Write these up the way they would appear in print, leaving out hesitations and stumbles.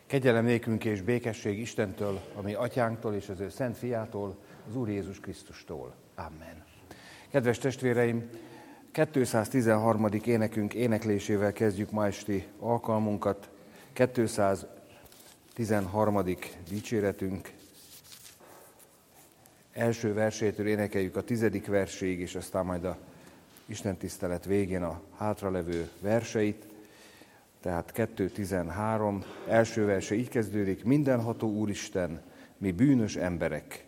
Kegyelem nékünk és békesség Istentől, a mi atyánktól és az ő szent fiától, az Úr Jézus Krisztustól. Amen. Kedves testvéreim, 213. énekünk éneklésével kezdjük ma esti alkalmunkat. 213. dicséretünk első versétől énekeljük a 10. verséig, és aztán majd a istentisztelet végén a hátralevő verseit. Tehát 2.13, első verse így kezdődik: Mindenható Úristen, mi bűnös emberek.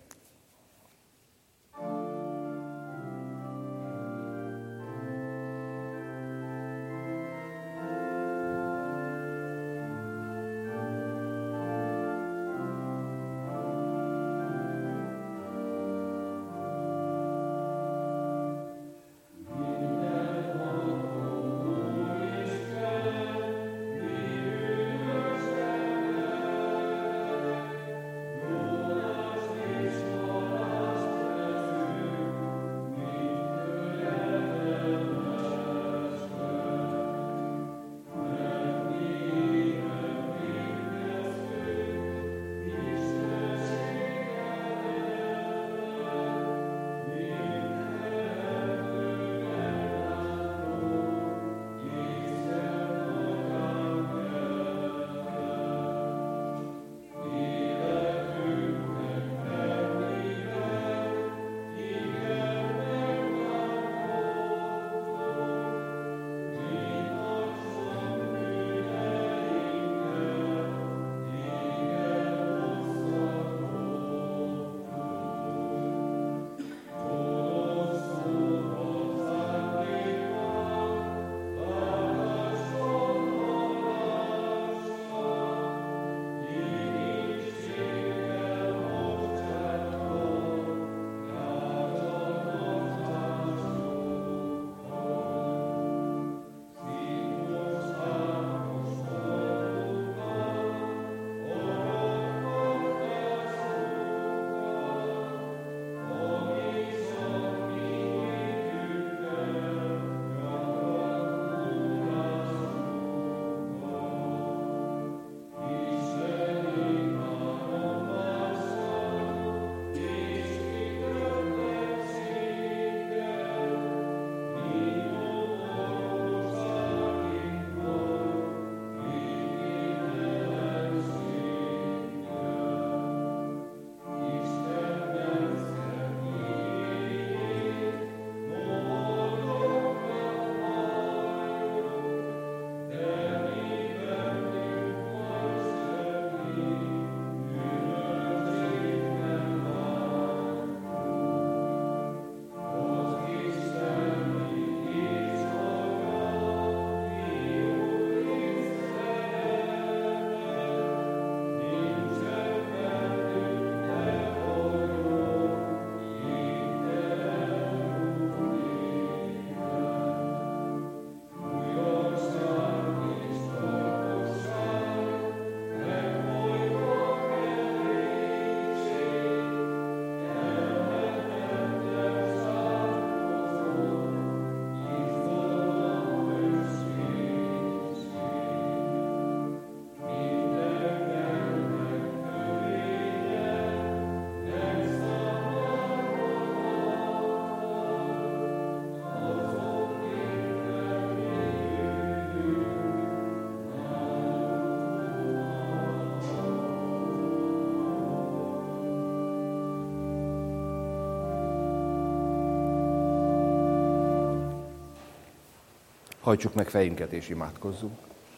Hajtsuk meg fejünket és imádkozzunk.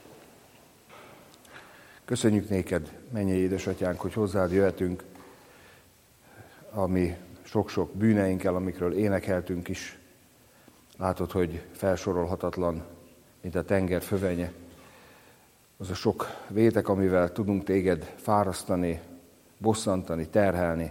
Köszönjük néked, mennyei édesatyánk, hogy hozzád jöhetünk, ami sok-sok bűneinkkel, amikről énekeltünk is. Látod, hogy felsorolhatatlan, mint a tenger fövenye. Az a sok vétek, amivel tudunk téged fárasztani, bosszantani, terhelni,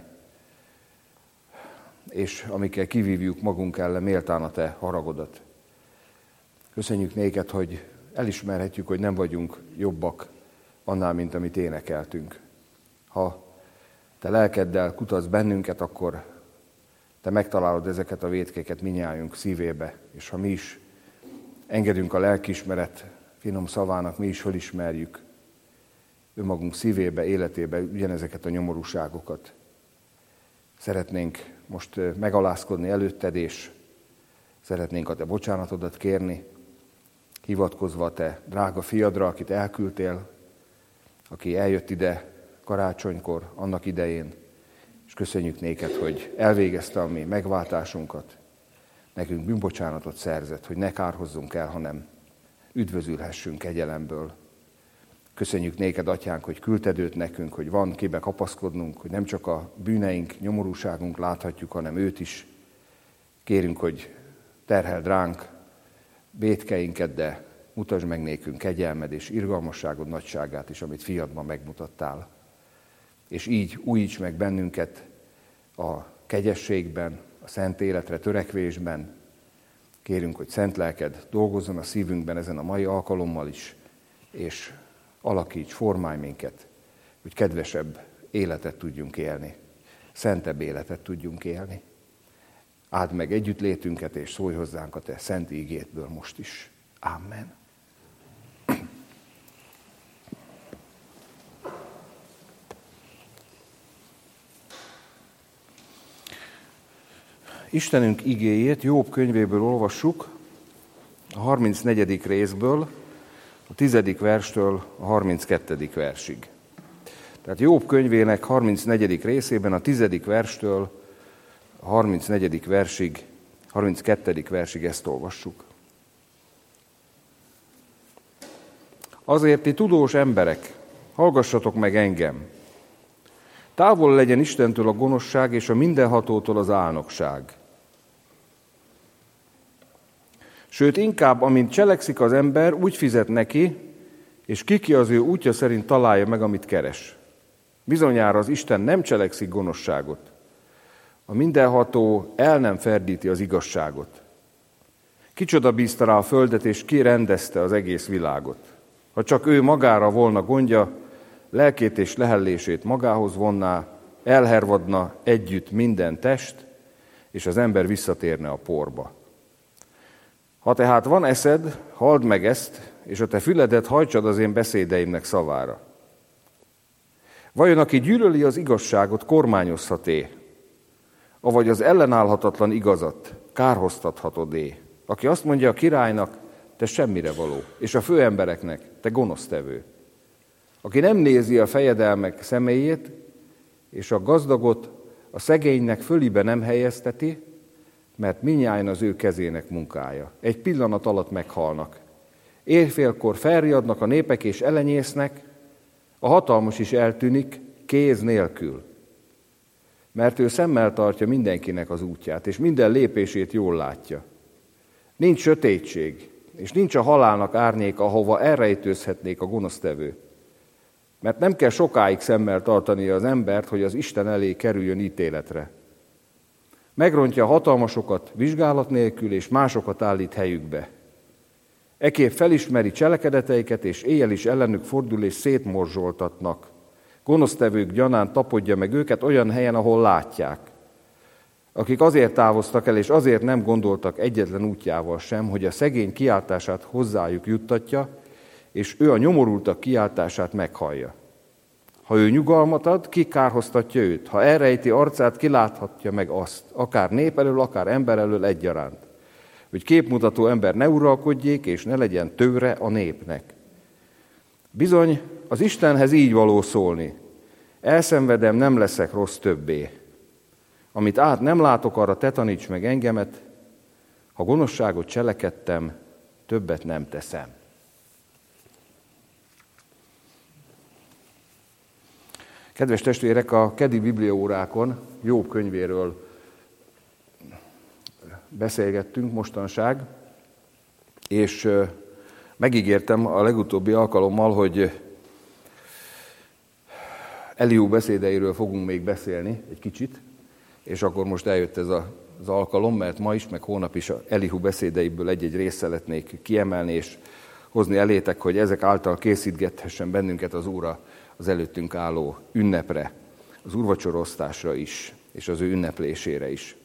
és amikkel kivívjuk magunk ellen méltán a te haragodat. Köszönjük néked, hogy elismerhetjük, hogy nem vagyunk jobbak annál, mint amit énekeltünk. Ha te lelkeddel kutatsz bennünket, akkor te megtalálod ezeket a vétkéket minnyájunk szívébe, és ha mi is engedünk a lelkiismeret finom szavának, mi is fölismerjük, önmagunk szívébe, életébe ugyanezeket a nyomorúságokat. Szeretnénk most megalázkodni előtted, és szeretnénk a te bocsánatodat kérni, hivatkozva a te drága fiadra, akit elküldtél, aki eljött ide karácsonykor, annak idején, és köszönjük néked, hogy elvégezte a mi megváltásunkat, nekünk bűnbocsánatot szerzett, hogy ne kárhozzunk el, hanem üdvözülhessünk kegyelemből. Köszönjük néked, atyánk, hogy küldted őt nekünk, hogy van kibe kapaszkodnunk, hogy nem csak a bűneink, nyomorúságunk láthatjuk, hanem őt is. Kérünk, hogy terheld ránk vétkeinket, de mutasd meg nékünk kegyelmed és irgalmasságod nagyságát is, amit fiadban megmutattál. És így újíts meg bennünket a kegyességben, a szent életre törekvésben. Kérünk, hogy szent lelked dolgozzon a szívünkben ezen a mai alkalommal is, és alakíts, formálj minket, hogy kedvesebb életet tudjunk élni, szentebb életet tudjunk élni. Áld meg együttlétünket, és szólj hozzánk a te szent ígédből most is. Amen. Istenünk igéjét Jób könyvéből olvassuk, a 34. részből, a 10. verstől a 32. versig. Tehát Jób könyvének 34. részében a 10. verstől a 34. versig, 32. versig ezt olvassuk. Azért ti tudós emberek, hallgassatok meg engem. Távol legyen Istentől a gonoszság és a mindenhatótól az álnokság. Sőt, inkább, amint cselekszik az ember, úgy fizet neki, és ki az ő útja szerint találja meg, amit keres. Bizonyára az Isten nem cselekszik gonoszságot. A mindenható el nem ferdíti az igazságot. Kicsoda bízta rá a földet, és ki rendezte az egész világot. Ha csak ő magára volna gondja, lelkét és lehellését magához vonná, elhervadna együtt minden test, és az ember visszatérne a porba. Ha tehát van eszed, halld meg ezt, és a te füledet hajtsad az én beszédeimnek szavára. Vajon aki gyűlöli az igazságot, kormányozhat-é? Avagy az ellenállhatatlan igazat kárhoztathatod-é? Aki azt mondja a királynak, te semmire való, és a főembereknek, te gonosztevő. Aki nem nézi a fejedelmek személyét, és a gazdagot a szegénynek fölibe nem helyezteti, mert mindnyájan az ő kezének munkája. Egy pillanat alatt meghalnak. Éjfélkor felriadnak a népek és elenyésznek, a hatalmas is eltűnik kéz nélkül. Mert ő szemmel tartja mindenkinek az útját, és minden lépését jól látja. Nincs sötétség, és nincs a halálnak árnyéka, ahova elrejtőzhetnék a gonosztevő. Mert nem kell sokáig szemmel tartania az embert, hogy az Isten elé kerüljön ítéletre. Megrontja a hatalmasokat vizsgálat nélkül, és másokat állít helyükbe. Ekképp felismeri cselekedeteiket, és éjjel is ellenük fordul, és szétmorzsoltatnak. Gonosztevők gyanán tapodja meg őket olyan helyen, ahol látják. Akik azért távoztak el, és azért nem gondoltak egyetlen útjával sem, hogy a szegény kiáltását hozzájuk juttatja, és ő a nyomorultak kiáltását meghallja. Ha ő nyugalmat ad, ki kárhoztatja őt? Ha elrejti arcát, ki láthatja meg azt, akár nép elől, akár ember elől egyaránt, hogy képmutató ember ne uralkodjék, és ne legyen tőre a népnek. Bizony, az Istenhez így való szólni. Elszenvedem, nem leszek rossz többé. Amit át nem látok, arra te taníts meg engemet, ha gonoszságot cselekedtem, többet nem teszem. Kedves testvérek, a kedi bibliaórákon Jób könyvéről beszélgettünk mostanság, és megígértem a legutóbbi alkalommal, hogy Elihu beszédeiről fogunk még beszélni egy kicsit, és akkor most eljött ez az alkalom, mert ma is, meg hónap is Elihu beszédeiből egy-egy részt szeretnék kiemelni, és hozni elétek, hogy ezek által készítgethessen bennünket az Úr az előttünk álló ünnepre, az úrvacsorosztásra is, és az ő ünneplésére is.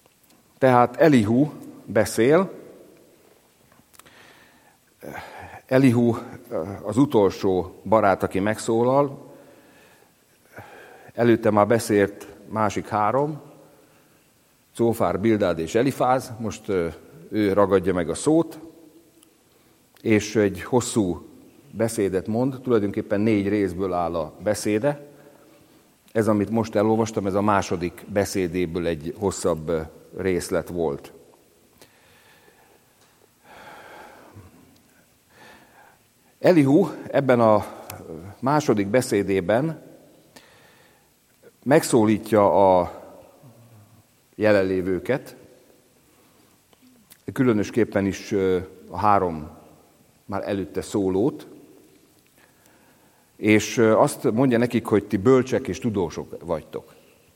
Tehát Elihu beszél, Elihu az utolsó barát, aki megszólal. Előtte már beszélt másik három, Cófár, Bildád és Elifáz, most ő ragadja meg a szót, és egy hosszú beszédet mond, tulajdonképpen 4 részből áll a beszéde. Ez, amit most elolvastam, ez a második beszédéből egy hosszabb részlet volt. Elihu ebben a második beszédében megszólítja a jelenlévőket, különösképpen is a 3 már előtte szólót, és azt mondja nekik, hogy ti bölcsek és tudósok vagytok.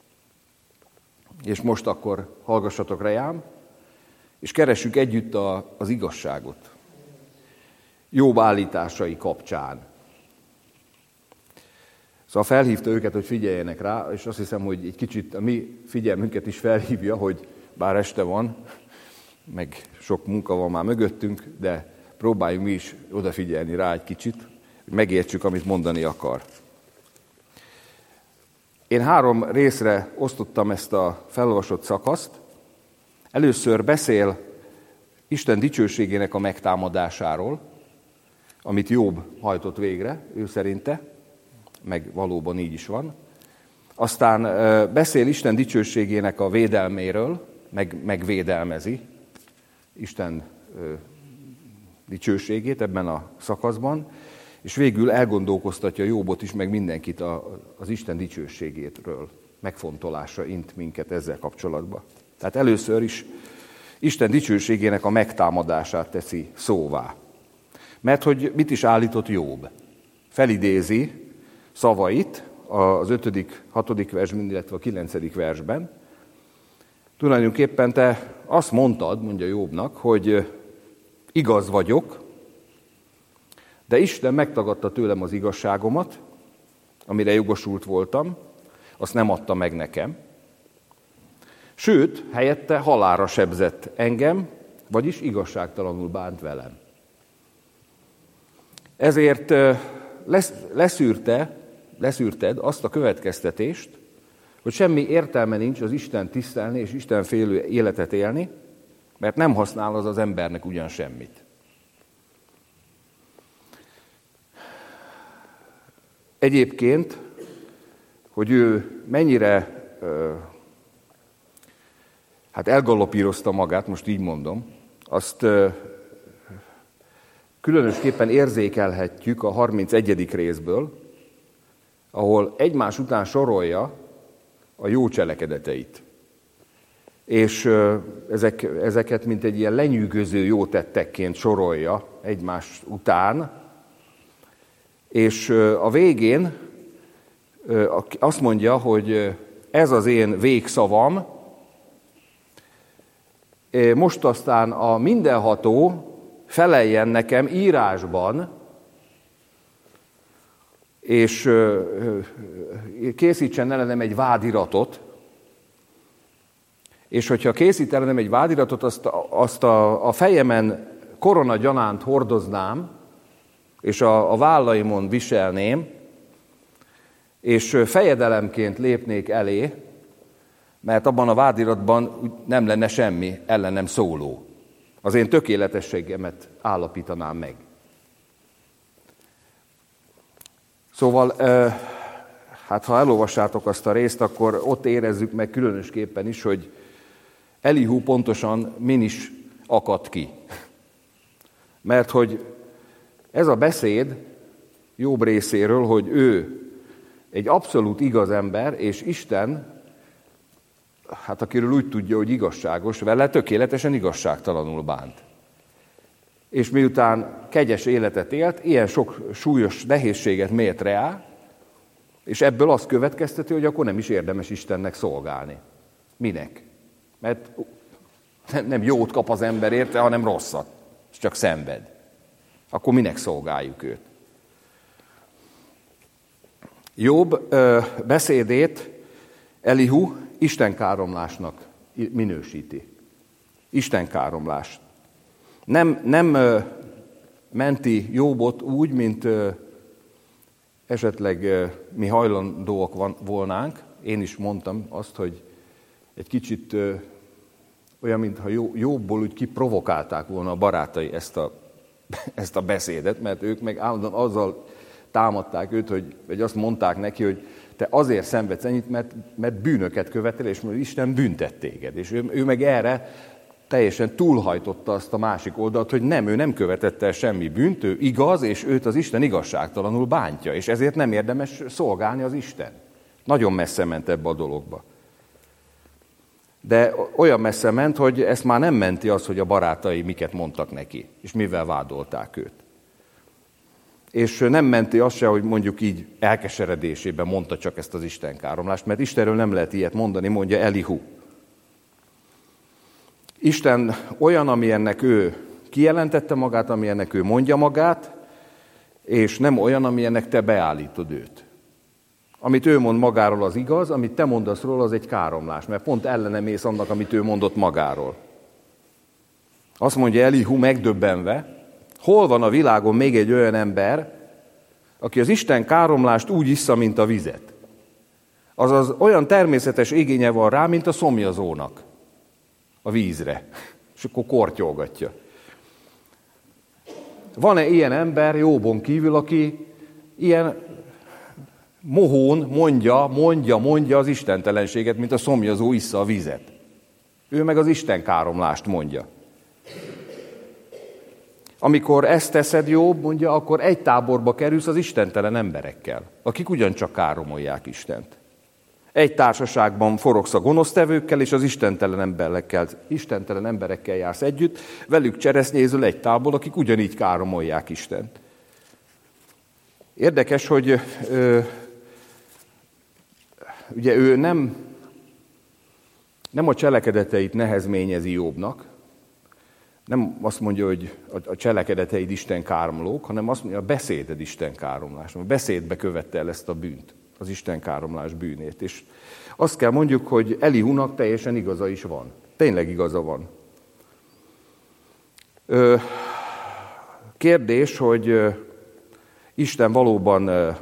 És most akkor hallgassatok rám, és keressük együtt az igazságot. Jobb állításai kapcsán. Szóval felhívta őket, hogy figyeljenek rá, és azt hiszem, hogy egy kicsit a mi figyelmünket is felhívja, hogy bár este van, meg sok munka van már mögöttünk, de próbáljunk mi is odafigyelni rá egy kicsit, hogy megértsük, amit mondani akar. Én 3 részre osztottam ezt a felolvasott szakaszt. Először beszél Isten dicsőségének a megtámadásáról, amit Jobb hajtott végre, ő szerinte, meg valóban így is van. Aztán beszél Isten dicsőségének a védelméről, meg védelmezi Isten dicsőségét ebben a szakaszban, és végül elgondolkoztatja Jobbot is, meg mindenkit az Isten dicsőségéről. Megfontolásra int minket ezzel kapcsolatban. Tehát először is Isten dicsőségének a megtámadását teszi szóvá. Mert hogy mit is állított Jobb? Felidézi szavait az 5., 6. versben, illetve a 9. versben. Tulajdonképpen te azt mondtad, mondja Jobbnak, hogy igaz vagyok, de Isten megtagadta tőlem az igazságomat, amire jogosult voltam, azt nem adta meg nekem. Sőt, helyette halálra sebzett engem, vagyis igazságtalanul bánt velem. Ezért leszűrted azt a következtetést, hogy semmi értelme nincs az Isten tisztelni és Isten félő életet élni, mert nem használ az embernek ugyan semmit. Egyébként, hogy ő mennyire elgaloppírozta magát, most így mondom, azt különösképpen érzékelhetjük a 31. részből, ahol egymás után sorolja a jó cselekedeteit. És ezeket mint egy ilyen lenyűgöző jó tettekként sorolja egymás után, és a végén azt mondja, hogy ez az én végszavam, most aztán a mindenható feleljen nekem írásban, és készítsen ellenem egy vádiratot, és hogyha készít ellenem egy vádiratot, azt a fejemen koronagyanánt hordoznám, és a vállaimon viselném, és fejedelemként lépnék elé, mert abban a vádiratban nem lenne semmi ellenem szóló. Az én tökéletességemet állapítanám meg. Szóval, ha elolvassátok azt a részt, akkor ott érezzük meg különösképpen is, hogy Elihu pontosan min is akadt ki. Mert hogy ez a beszéd Jobb részéről, hogy ő egy abszolút igaz ember, és Isten, akiről úgy tudja, hogy igazságos, vele tökéletesen igazságtalanul bánt. És miután kegyes életet élt, ilyen sok súlyos nehézséget mért rá, és ebből azt következteti, hogy akkor nem is érdemes Istennek szolgálni. Minek? Mert nem jót kap az ember érte, hanem rosszat, és csak szenved. Akkor minek szolgáljuk őt? Jobb beszédét Elihu istenkáromlásnak minősíti. Istenkáromlást. Nem menti Jóbot úgy, mint esetleg mi hajlandóak volnánk. Én is mondtam azt, hogy egy kicsit olyan, mintha Jóbból úgy kiprovokálták volna a barátai ezt a beszédet, mert ők meg állandóan azzal támadták őt, vagy azt mondták neki, hogy te azért szenvedsz ennyit, mert bűnöket követel, és mert Isten büntet téged. És ő meg erre teljesen túlhajtotta azt a másik oldalt, hogy ő nem követett el semmi bűnt, ő igaz, és őt az Isten igazságtalanul bántja, és ezért nem érdemes szolgálni az Isten. Nagyon messze ment ebbe a dologba. De olyan messze ment, hogy ezt már nem menti az, hogy a barátai miket mondtak neki, és mivel vádolták őt. És nem menti azt se, hogy mondjuk így elkeseredésében mondta csak ezt az istenkáromlást, mert Istenről nem lehet ilyet mondani, mondja Elihu. Isten olyan, amilyennek ő kijelentette magát, amilyennek ő mondja magát, és nem olyan, amilyennek te beállítod őt. Amit ő mond magáról, az igaz, amit te mondasz róla, az egy káromlás, mert pont ellene mész annak, amit ő mondott magáról. Azt mondja Elihu megdöbbenve, hol van a világon még egy olyan ember, aki az Isten káromlást úgy issza, mint a vizet. Azaz olyan természetes igénye van rá, mint a szomjazónak a vízre. És akkor kortyolgatja. Van-e ilyen ember Jóbon kívül, aki ilyen mohón mondja az istentelenséget, mint a szomjazó issza a vizet? Ő meg az Isten káromlást mondja. Amikor ezt teszed, Jobb, mondja, akkor egy táborba kerülsz az istentelen emberekkel, akik ugyancsak káromolják Istent. Egy társaságban forogsz a gonosztevőkkel, és az istentelen emberekkel jársz együtt, velük cseresznyézül egy tábor, akik ugyanígy káromolják Istent. Érdekes, hogy ugye ő nem a cselekedeteit nehezményezi Jobbnak, nem azt mondja, hogy a cselekedeteid Isten káromlók, hanem azt mondja, a beszéded Isten káromlás. A beszédbe követte el ezt a bűnt, az Isten káromlás bűnét. És azt kell mondjuk, hogy Elihunak teljesen igaza is van. Tényleg igaza van. Kérdés, hogy Isten valóban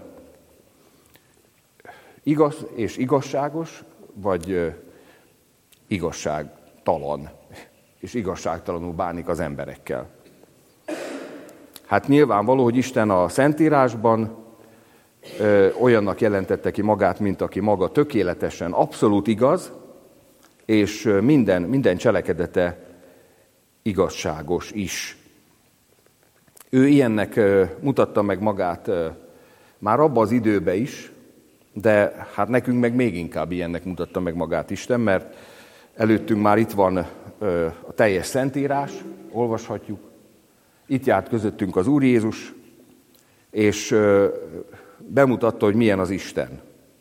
igaz és igazságos, vagy igazságtalan, és igazságtalanul bánik az emberekkel. Hát nyilvánvaló, hogy Isten a Szentírásban olyannak jelentette ki magát, mint aki maga tökéletesen, abszolút igaz, és minden cselekedete igazságos is. Ő ilyennek mutatta meg magát már abba az időben is, de hát nekünk meg még inkább ilyennek mutatta meg magát Isten, mert előttünk már itt van a teljes Szentírás, olvashatjuk. Itt járt közöttünk az Úr Jézus, és bemutatta, hogy milyen az Isten.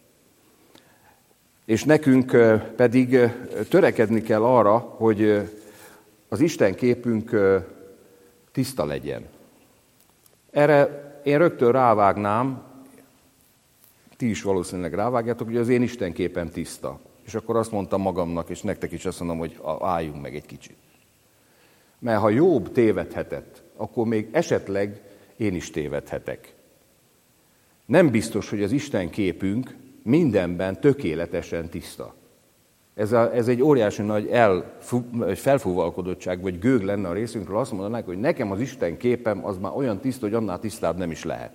És nekünk pedig törekedni kell arra, hogy az Isten képünk tiszta legyen. Erre én rögtön rávágnám, ti is valószínűleg rávágjátok, hogy az én Isten képem tiszta. És akkor azt mondtam magamnak, és nektek is azt mondom, hogy álljunk meg egy kicsit. Mert ha Jobb tévedhetett, akkor még esetleg én is tévedhetek. Nem biztos, hogy az Isten képünk mindenben tökéletesen tiszta. Ez egy óriási nagy felfúvalkodottság, vagy gőg lenne a részünkről, azt mondanák, hogy nekem az Isten képem az már olyan tiszta, hogy annál tisztább nem is lehet.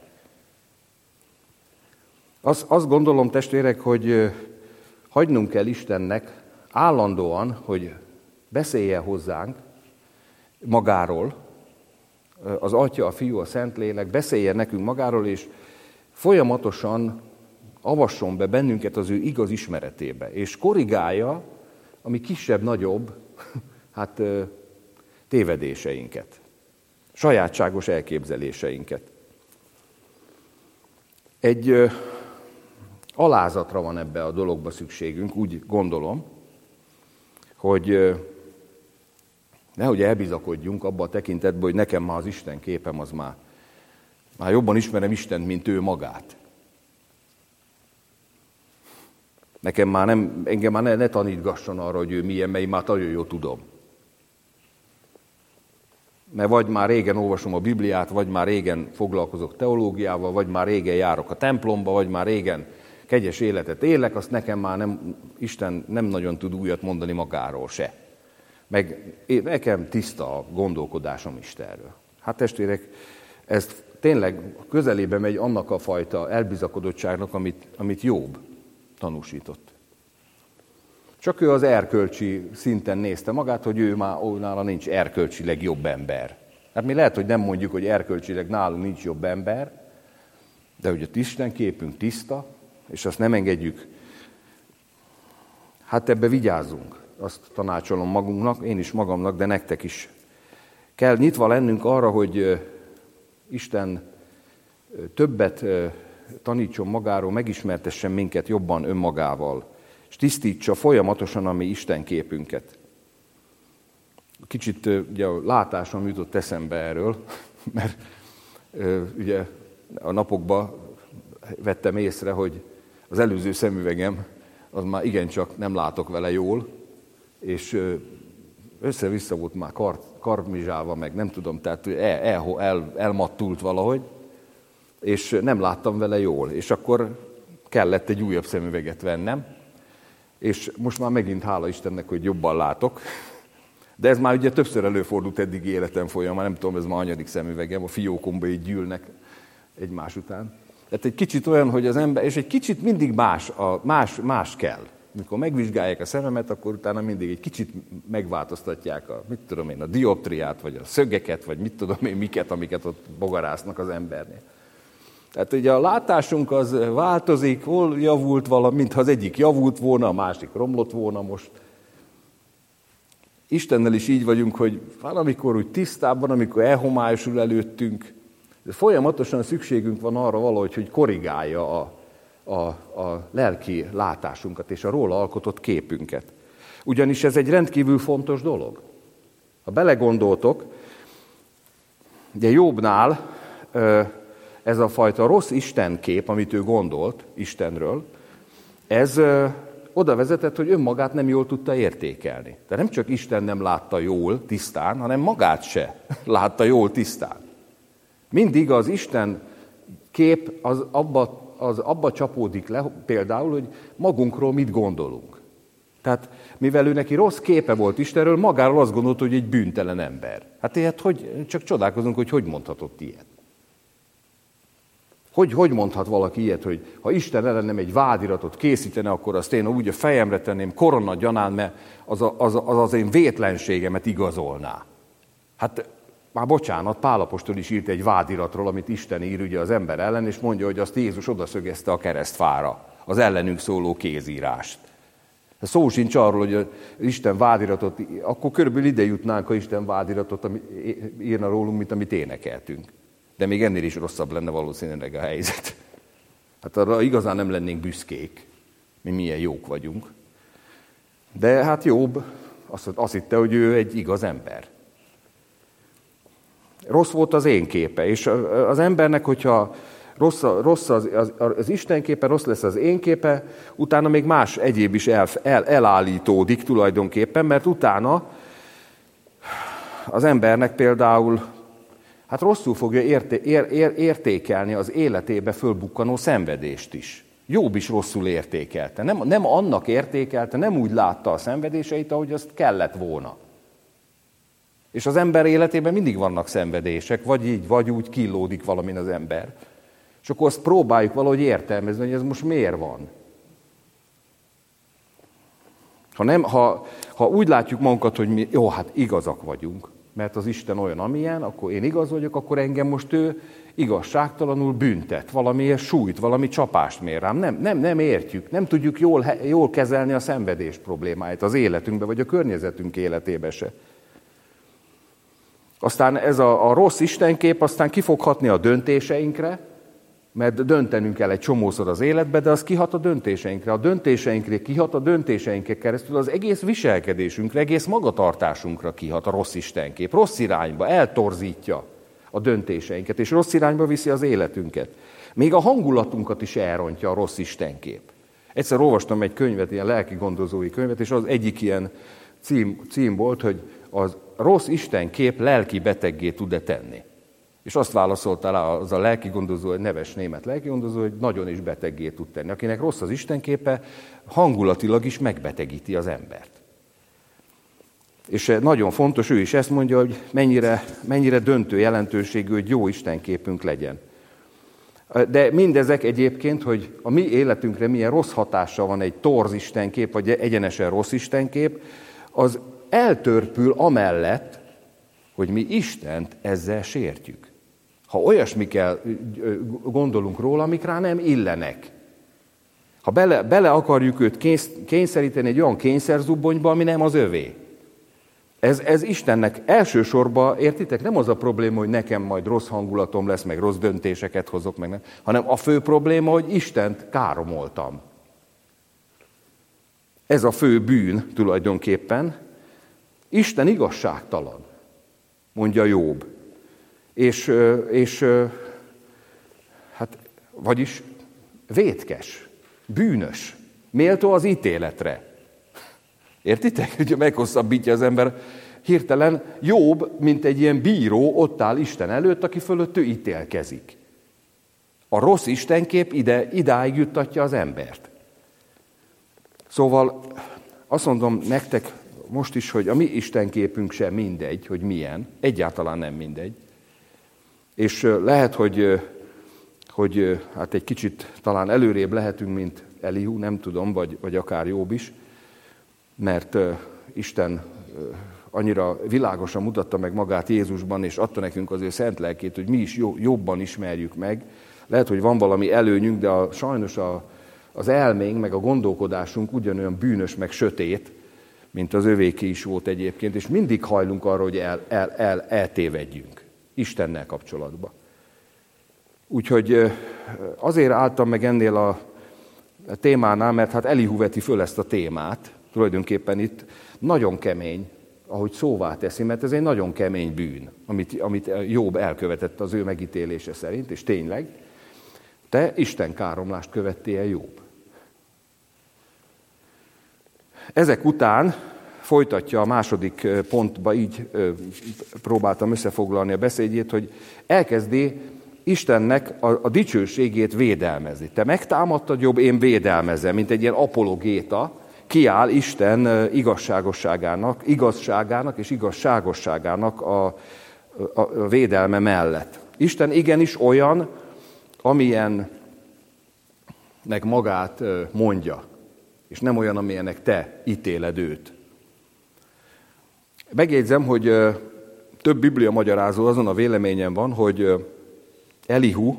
Azt gondolom, testvérek, hogy hagynunk kell Istennek állandóan, hogy beszélje hozzánk magáról, az Atya, a Fiú, a Szentlélek, beszéljen nekünk magáról, és folyamatosan avasson be bennünket az ő igaz ismeretébe, és korrigálja a mi kisebb-nagyobb tévedéseinket, sajátságos elképzeléseinket. Egy alázatra van ebbe a dologba szükségünk, úgy gondolom, hogy nehogy elbizakodjunk abba a tekintetben, hogy nekem már az Isten képem, az már jobban ismerem Istent, mint ő magát. Engem már ne tanítgasson arra, hogy ő milyen, mert én már nagyon jól tudom. mert vagy már régen olvasom a Bibliát, vagy már régen foglalkozok teológiával, vagy már régen járok a templomba, vagy már régen kegyes életet élek, azt nekem már Isten nem nagyon tud újat mondani magáról se. Meg nekem tiszta a gondolkodásom Istenről. Hát testvérek, ez tényleg közelébe megy annak a fajta elbizakodottságnak, amit Jobb tanúsított. Csak ő az erkölcsi szinten nézte magát, hogy nála nincs erkölcsileg jobb ember. Hát mi lehet, hogy nem mondjuk, hogy erkölcsileg nálunk nincs jobb ember, de hogy a Isten képünk tiszta, és azt nem engedjük. Hát ebbe vigyázzunk, azt tanácsolom magunknak, én is magamnak, de nektek is. Kell nyitva lennünk arra, hogy Isten többet tanítson magáról, megismertessen minket jobban önmagával, és tisztítsa folyamatosan a mi Isten képünket. Kicsit ugye a látásom jutott eszembe erről, mert ugye a napokban vettem észre, hogy az előző szemüvegem, az már igencsak nem látok vele jól, és össze-vissza volt már karmizsálva, meg nem tudom, tehát elmattult valahogy, és nem láttam vele jól, és akkor kellett egy újabb szemüveget vennem, és most már megint hála Istennek, hogy jobban látok, de ez már ugye többször előfordult eddig életem folyamán, nem tudom, ez már anyadik szemüvegem, a fiókomba így gyűlnek egymás után. Tehát egy kicsit olyan, hogy az ember, és egy kicsit mindig más kell. Mikor megvizsgálják a szememet, akkor utána mindig egy kicsit megváltoztatják a dioptriát, vagy a szögeket, vagy mit tudom én miket, amiket ott bogarásznak az embernél. Tehát ugye a látásunk az változik, hol javult valami, mintha az egyik javult volna, a másik romlott volna most. Istennel is így vagyunk, hogy valamikor úgy tisztábban, amikor elhomályosul előttünk, de folyamatosan szükségünk van arra valahogy, hogy korrigálja a lelki látásunkat és a róla alkotott képünket. Ugyanis ez egy rendkívül fontos dolog. Ha belegondoltok, ugye Jobbnál ez a fajta rossz istenkép, amit ő gondolt Istenről, ez oda vezetett, hogy önmagát nem jól tudta értékelni. De nem csak Isten nem látta jól, tisztán, hanem magát se látta jól, tisztán. Mindig az Isten kép az abba csapódik le, például, hogy magunkról mit gondolunk. Tehát mivel ő neki rossz képe volt Istenről, magáról azt gondolt, hogy egy bűntelen ember. Hát ilyet csak csodálkozunk, hogy mondhatott ilyet. Hogy mondhat valaki ilyet, hogy ha Isten ellenem egy vádiratot készítene, akkor azt én úgy a fejemre tenném koronagyanán, mert az én vétlenségemet igazolná. Hát már bocsánat, Pál apostol is írt egy vádiratról, amit Isten ír ugye az ember ellen, és mondja, hogy azt Jézus odaszögezte a keresztfára, az ellenünk szóló kézírást. Szó sincs arról, hogy Isten vádiratot, akkor körülbelül ide jutnánk, ha Isten vádiratot írna rólunk, mint amit énekeltünk. De még ennél is rosszabb lenne valószínűleg a helyzet. Hát arra igazán nem lennénk büszkék, mi milyen jók vagyunk. De hát Jobb azt hitte, hogy ő egy igaz ember. Rossz volt az én képe, és az embernek, hogyha rossz az Isten képe, rossz lesz az én képe, utána még más egyéb is elállítódik tulajdonképpen, mert utána az embernek például hát rosszul fogja értékelni az életébe fölbukkanó szenvedést is. Jobb is rosszul értékelte. Nem annak értékelte, nem úgy látta a szenvedéseit, ahogy azt kellett volna. És az ember életében mindig vannak szenvedések, vagy így, vagy úgy killódik valamin az ember. És akkor azt próbáljuk valahogy értelmezni, hogy ez most miért van. Ha úgy látjuk magunkat, hogy mi, jó, hát igazak vagyunk, mert az Isten olyan, amilyen, akkor én igaz vagyok, akkor engem most ő igazságtalanul büntet, valamiért sújt, valami csapást mér rám. Nem értjük, nem tudjuk jól kezelni a szenvedés problémáit az életünkbe, vagy a környezetünk életébe se. Aztán ez a rossz istenkép aztán ki fog hatni a döntéseinkre, mert döntenünk kell egy csomószor az életbe, de az kihat a döntéseinkre. A döntéseinkre kihat, a döntéseinkre keresztül az egész viselkedésünkre, egész magatartásunkra kihat a rossz istenkép. Rossz irányba eltorzítja a döntéseinket, és rossz irányba viszi az életünket. Még a hangulatunkat is elrontja a rossz istenkép. Egyszer olvastam egy könyvet, ilyen lelki gondozói könyvet, és az egyik ilyen cím volt, hogy rossz istenkép lelki beteggé tud-e tenni? És azt válaszolta rá az a lelkigondozó, egy neves német lelkigondozó, hogy nagyon is beteggé tud tenni. Akinek rossz az istenképe, hangulatilag is megbetegíti az embert. És nagyon fontos, ő is ezt mondja, hogy mennyire döntő jelentőségű, hogy jó istenképünk legyen. De mindezek egyébként, hogy a mi életünkre milyen rossz hatással van egy torz istenkép, vagy egyenesen rossz istenkép, az eltörpül amellett, hogy mi Istent ezzel sértjük. Ha olyasmikkel gondolunk róla, amik rá nem illenek. Ha bele akarjuk őt kényszeríteni egy olyan kényszerzubbonyba, ami nem az övé. Ez Istennek elsősorban, értitek, nem az a probléma, hogy nekem majd rossz hangulatom lesz, meg rossz döntéseket hozok, meg nem, hanem a fő probléma, hogy Istent káromoltam. Ez a fő bűn tulajdonképpen. Isten igazságtalan, mondja Jobb. Vagyis vétkes, bűnös, méltó az ítéletre. Értitek? Ugye meghosszabbítja az ember. Hirtelen Jobb, mint egy ilyen bíró, ott áll Isten előtt, aki fölött ő ítélkezik. A rossz istenkép idáig juttatja az embert. Szóval azt mondom nektek most is, hogy a mi istenképünk sem mindegy, hogy milyen, egyáltalán nem mindegy. És lehet, hogy hát egy kicsit talán előrébb lehetünk, mint Elihu, nem tudom, vagy akár Jobb is, mert Isten annyira világosan mutatta meg magát Jézusban, és adta nekünk az ő szent lelkét, hogy mi is jobban ismerjük meg. Lehet, hogy van valami előnyünk, de sajnos az elménk, meg a gondolkodásunk ugyanolyan bűnös, meg sötét, mint az övéké is volt egyébként, és mindig hajlunk arra, hogy eltévedjünk Istennel kapcsolatban. Úgyhogy azért álltam meg ennél a témánál, mert hát Elihu veti föl ezt a témát, tulajdonképpen itt nagyon kemény, ahogy szóvá teszi, mert ez egy nagyon kemény bűn, amit Jobb elkövetett az ő megítélése szerint, és tényleg, te Isten káromlást követtél Jobb. Ezek után folytatja a második pontba, így próbáltam összefoglalni a beszédjét, hogy elkezdi Istennek a dicsőségét védelmezni. Te megtámadtad Jobb, én védelmezem, mint egy ilyen apologéta, kiáll Isten igazságosságának és igazságosságának a védelme mellett. Isten igenis olyan, amilyennek magát mondja, és nem olyan, amilyennek te ítéled őt. Megjegyzem, hogy több biblia magyarázó azon a véleményen van, hogy Elihu,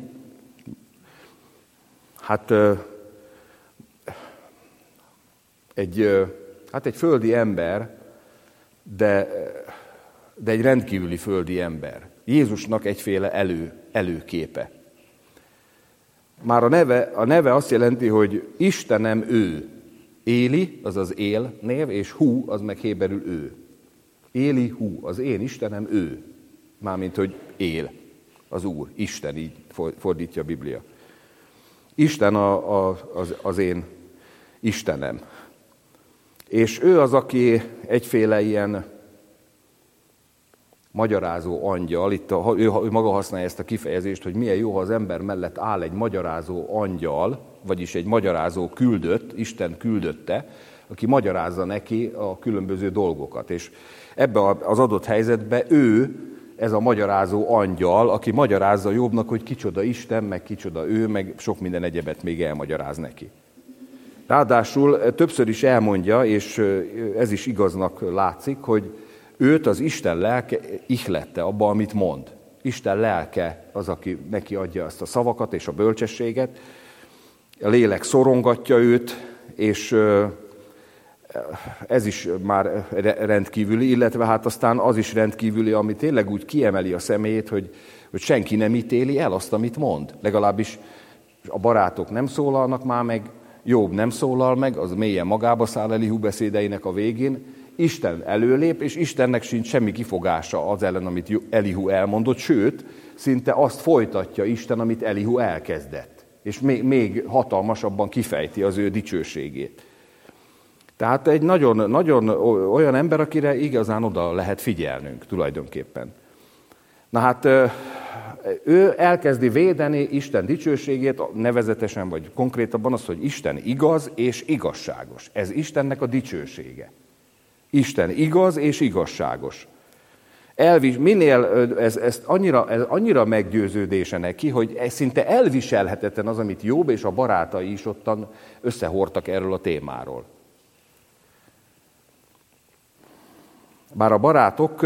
egy földi ember, de egy rendkívüli földi ember. Jézusnak egyféle előképe. Már a neve azt jelenti, hogy Istenem ő. Éli, az az él név, és Hu, az meg héberül ő. Éli, Hu, az én Istenem ő. Mármint, hogy él az Úr. Isten, így fordítja a Biblia. Isten az én Istenem. És ő az, aki egyféle ilyen magyarázó angyal, itt ő maga használja ezt a kifejezést, hogy milyen jó, ha az ember mellett áll egy magyarázó angyal, vagyis egy magyarázó küldött, Isten küldötte, aki magyarázza neki a különböző dolgokat. És ebbe az adott helyzetben ő, ez a magyarázó angyal, aki magyarázza Jobbnak, hogy kicsoda Isten, meg kicsoda ő, meg sok minden egyebet még elmagyaráz neki. Ráadásul többször is elmondja, és ez is igaznak látszik, hogy őt az Isten lelke ihlette abba, amit mond. Isten lelke az, aki neki adja ezt a szavakat és a bölcsességet. A lélek szorongatja őt, és ez is már rendkívüli, illetve hát aztán az is rendkívüli, ami tényleg úgy kiemeli a személyét, hogy senki nem ítéli el azt, amit mond. Legalábbis a barátok nem szólalnak már meg, Jobb nem szólal meg, az mélyen magába száll Elihu beszédeinek a végén. Isten előlép, és Istennek sincs semmi kifogása az ellen, amit Elihu elmondott, sőt, szinte azt folytatja Isten, amit Elihu elkezdett. És még hatalmasabban kifejti az ő dicsőségét. Tehát egy nagyon olyan ember, akire igazán oda lehet figyelnünk tulajdonképpen. Na hát ő elkezdi védeni Isten dicsőségét, nevezetesen vagy konkrétabban az, hogy Isten igaz és igazságos. Ez Istennek a dicsősége. Isten igaz és igazságos. Ez annyira meggyőződése neki, hogy ez szinte elviselhetetlen az, amit Jobb és a barátai is ottan összehordtak erről a témáról. Bár a barátok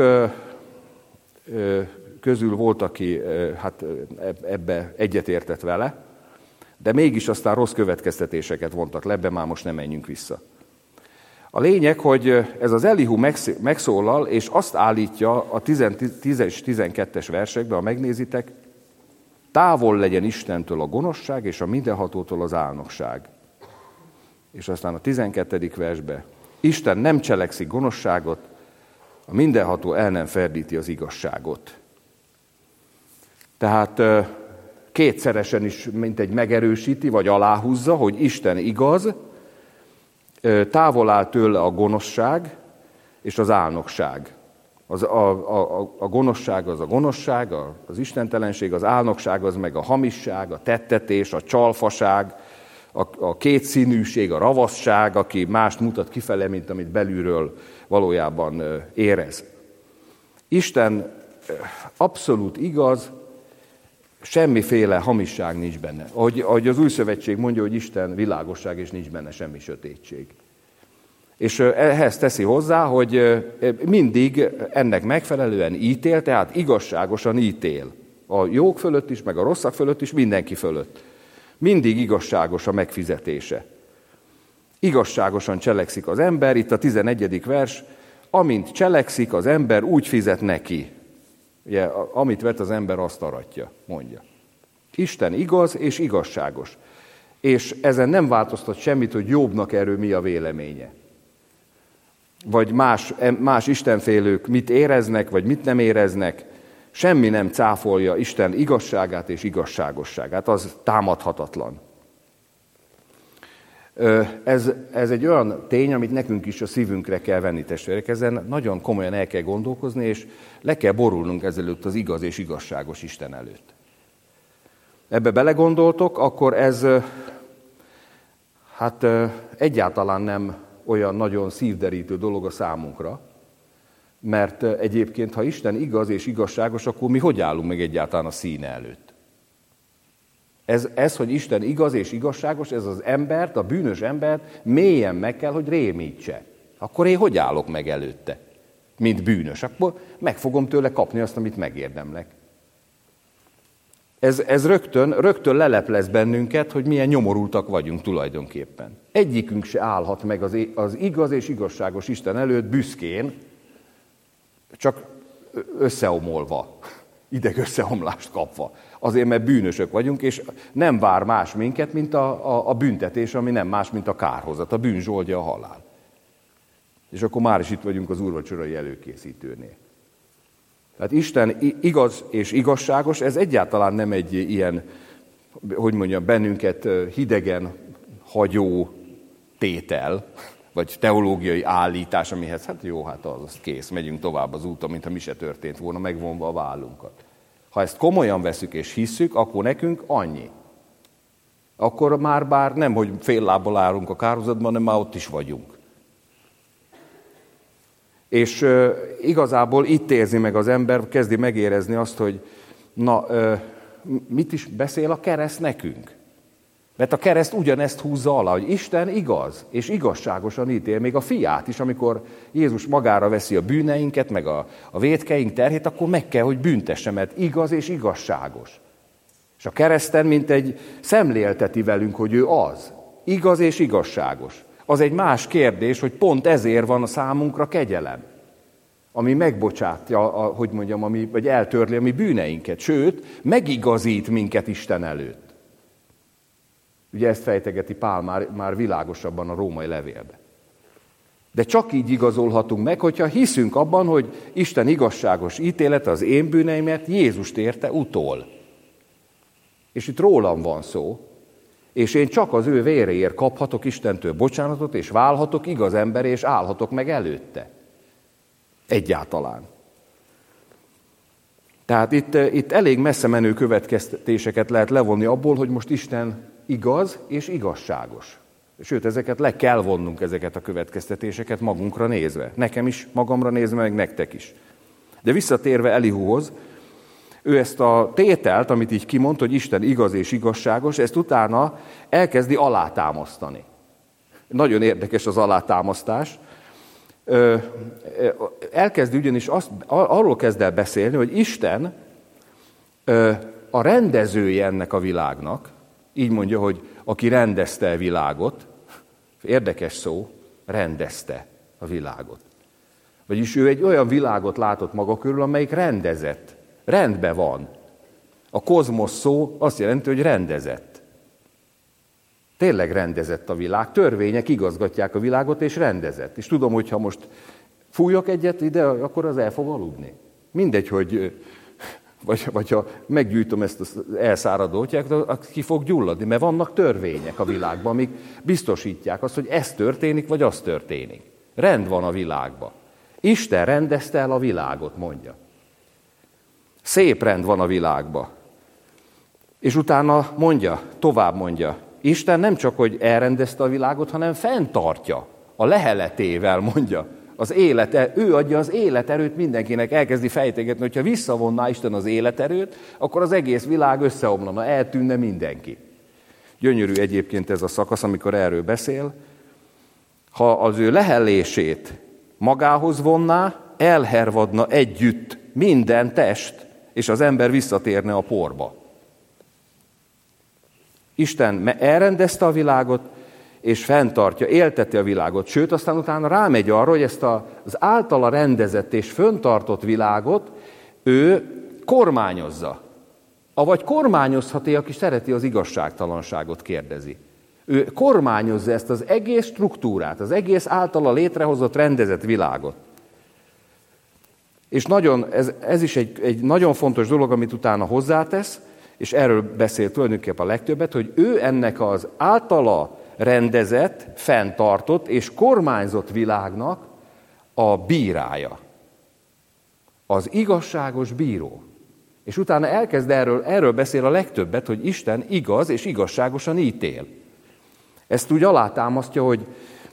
közül volt, aki ebbe egyetértett vele, de mégis aztán rossz következtetéseket vontak le, ebbe már most nem menjünk vissza. A lényeg, hogy ez az Elihu megszólal, és azt állítja a 10 és 12-es versekben, ha megnézitek, távol legyen Istentől a gonoszság, és a mindenhatótól az álnokság. És aztán a 12. versben, Isten nem cselekszik gonoszságot, a mindenható el nem ferdíti az igazságot. Tehát kétszeresen is mintegy megerősíti, vagy aláhúzza, hogy Isten igaz, távol áll tőle a gonoszság és az álnokság. A gonoszság az a gonoszság, az istentelenség, az álnokság az meg a hamisság, a tettetés, a csalfaság, a kétszínűség, a ravaszság, aki mást mutat kifele, mint amit belülről valójában érez. Isten abszolút igaz, semmiféle hamisság nincs benne. Ahogy az Új Szövetség mondja, hogy Isten világosság, és nincs benne semmi sötétség. És ehhez teszi hozzá, hogy mindig ennek megfelelően ítél, tehát igazságosan ítél. A jók fölött is, meg a rosszak fölött is, mindenki fölött. Mindig igazságos a megfizetése. Igazságosan cselekszik az ember, itt a 11. vers, amint cselekszik az ember, úgy fizet neki. Ugye, amit vet az ember, azt aratja, mondja. Isten igaz és igazságos. És ezen nem változtat semmit, hogy Jobbnak erről mi a véleménye. Vagy más istenfélők mit éreznek, vagy mit nem éreznek. Semmi nem cáfolja Isten igazságát és igazságosságát, az támadhatatlan. Ez egy olyan tény, amit nekünk is a szívünkre kell venni, testvérek. Ezen nagyon komolyan el kell gondolkozni, és le kell borulnunk ezelőtt az igaz és igazságos Isten előtt. Ebbe belegondoltok, akkor ez egyáltalán nem olyan nagyon szívderítő dolog a számunkra, mert egyébként, ha Isten igaz és igazságos, akkor mi hogy állunk meg egyáltalán a színe előtt? Ez, hogy Isten igaz és igazságos, ez az embert, a bűnös embert mélyen meg kell, hogy rémítse. Akkor én hogy állok meg előtte, mint bűnös? Akkor meg fogom tőle kapni azt, amit megérdemlek. Ez rögtön leleplez bennünket, hogy milyen nyomorultak vagyunk tulajdonképpen. Egyikünk se állhat meg az igaz és igazságos Isten előtt büszkén, csak összeomolva, idegösszeomlást kapva. Azért, mert bűnösök vagyunk, és nem vár más minket, mint a büntetés, ami nem más, mint a kárhozat. A bűn zsoldja a halál. És akkor már is itt vagyunk az úrvacsorai előkészítőnél. Tehát Isten igaz és igazságos, ez egyáltalán nem egy ilyen, hogy mondjam, bennünket hidegen hagyó tétel, vagy teológiai állítás, amihez az kész, megyünk tovább az úton, mintha mi se történt volna, megvonva a vállunkat. Ha ezt komolyan veszük és hisszük, akkor nekünk annyi. Akkor már bár nem, hogy fél lábbal állunk a kárhozatban, hanem már ott is vagyunk. És igazából itt érzi meg az ember, kezdi megérezni azt, hogy mit is beszél a kereszt nekünk? Mert a kereszt ugyanezt húzza alá, hogy Isten igaz, és igazságosan ítél, még a fiát is, amikor Jézus magára veszi a bűneinket, meg a vétkeink terhét, akkor meg kell, hogy büntesse, mert igaz és igazságos. És a kereszten mint egy szemlélteti velünk, hogy ő az, igaz és igazságos. Az egy más kérdés, hogy pont ezért van a számunkra kegyelem, ami megbocsátja, vagy eltörli a mi bűneinket, sőt, megigazít minket Isten előtt. Ugye ezt fejtegeti Pál már világosabban a római levélben. De csak így igazolhatunk meg, hogyha hiszünk abban, hogy Isten igazságos ítélete az én bűneimet Jézust érte utol. És itt rólam van szó. És én csak az ő véréért kaphatok Istentől bocsánatot, és válhatok igaz ember, és állhatok meg előtte. Egyáltalán. Tehát itt elég messze menő következtetéseket lehet levonni abból, hogy most Isten igaz és igazságos. Sőt, ezeket le kell vonnunk, ezeket a következtetéseket magunkra nézve. Nekem is, magamra nézve, meg nektek is. De visszatérve Elihuhoz, ő ezt a tételt, amit így kimond, hogy Isten igaz és igazságos, ezt utána elkezdi alátámasztani. Nagyon érdekes az alátámasztás. Elkezdi ugyanis arról kezd el beszélni, hogy Isten a rendezője ennek a világnak, így mondja, hogy aki rendezte a világot, érdekes szó, rendezte a világot. Vagyis ő egy olyan világot látott maga körül, amelyik rendezett, rendben van. A kozmosz szó azt jelenti, hogy rendezett. Tényleg rendezett a világ, törvények igazgatják a világot, és rendezett. És tudom, hogy ha most fújok egyet ide, akkor az el fog aludni. Mindegy, hogy vagy ha meggyújtom ezt az elszáradót, ki fog gyulladni, mert vannak törvények a világban, amik biztosítják azt, hogy ez történik, vagy az történik. Rend van a világban. Isten rendezte el a világot, mondja. Szép rend van a világban. És utána tovább mondja, Isten nem csak, hogy elrendezte a világot, hanem fenntartja a leheletével, mondja. Ő adja az életerőt mindenkinek, elkezdi fejtegetni, hogyha visszavonná Isten az életerőt, akkor az egész világ összeomlana, eltűnne mindenki. Gyönyörű egyébként ez a szakasz, amikor erről beszél. Ha az ő lehelését magához vonná, elhervadna együtt minden test, és az ember visszatérne a porba. Isten elrendezte a világot, és fenntartja, élteti a világot. Sőt, aztán utána rámegy arra, hogy ezt az általa rendezett és föntartott világot ő kormányozza. Avagy kormányozhat-e, aki szereti az igazságtalanságot, kérdezi. Ő kormányozza ezt az egész struktúrát, az egész általa létrehozott, rendezett világot. És ez is egy nagyon fontos dolog, amit utána hozzátesz, és erről beszél tulajdonképpen a legtöbbet, hogy ő ennek az általa rendezett, fenntartott és kormányzott világnak a bírája. Az igazságos bíró. És utána elkezd erről beszél a legtöbbet, hogy Isten igaz és igazságosan ítél. Ezt úgy alátámasztja, hogy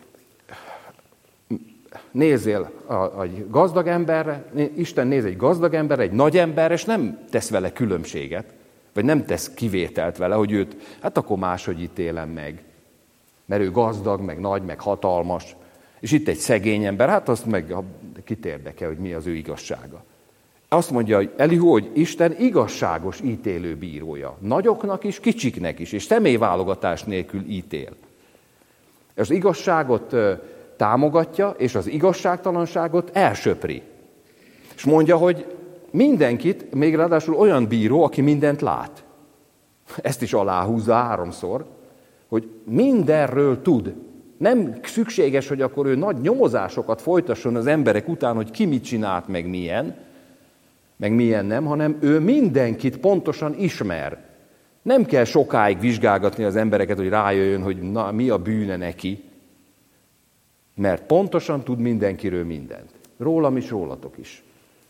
nézzél egy gazdag emberre, Isten néz egy gazdag emberre, egy nagy emberre, és nem tesz vele különbséget, vagy nem tesz kivételt vele, hogy őt, hát akkor máshogy ítélem meg. Mert ő gazdag, meg nagy, meg hatalmas. És itt egy szegény ember, hát azt meg kit érdekel, hogy mi az ő igazsága. Azt mondja Elihu, hogy Isten igazságos ítélő bírója. Nagyoknak is, kicsiknek is, és személyválogatás nélkül ítél. Az igazságot támogatja, és az igazságtalanságot elsöpri. És mondja, hogy mindenkit, még ráadásul olyan bíró, aki mindent lát. Ezt is aláhúzza 3-szor, hogy mindenről tud. Nem szükséges, hogy akkor ő nagy nyomozásokat folytasson az emberek után, hogy ki mit csinált, meg milyen nem, hanem ő mindenkit pontosan ismer. Nem kell sokáig vizsgálgatni az embereket, hogy rájöjjön, hogy mi a bűne neki, mert pontosan tud mindenkiről mindent. Rólam is, rólatok is.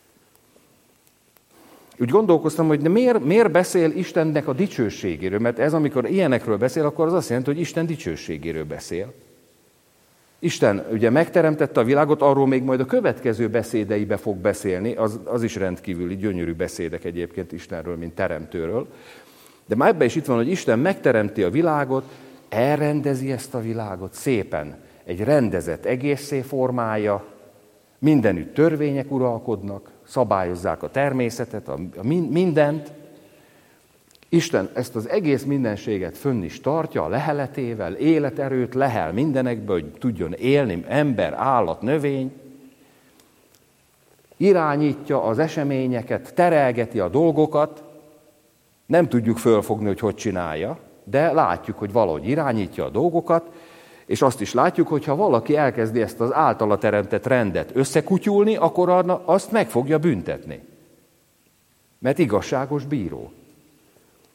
Úgy gondolkoztam, hogy miért beszél Istennek a dicsőségéről, mert ez, amikor ilyenekről beszél, akkor az azt jelenti, hogy Isten dicsőségéről beszél. Isten ugye megteremtette a világot, arról még majd a következő beszédeibe fog beszélni, az is rendkívüli gyönyörű beszédek egyébként Istenről, mint teremtőről. De már ebben is itt van, hogy Isten megteremti a világot, elrendezi ezt a világot szépen, egy rendezett egészé formálja, mindenütt törvények uralkodnak, szabályozzák a természetet, mindent. Isten ezt az egész mindenséget fönn is tartja a leheletével, életerőt lehel mindenekből, hogy tudjon élni ember, állat, növény. Irányítja az eseményeket, terelgeti a dolgokat. Nem tudjuk fölfogni, hogy csinálja, de látjuk, hogy valahogy irányítja a dolgokat, és azt is látjuk, hogy ha valaki elkezdi ezt az általa teremtett rendet összekutyulni, akkor azt meg fogja büntetni. Mert igazságos bíró.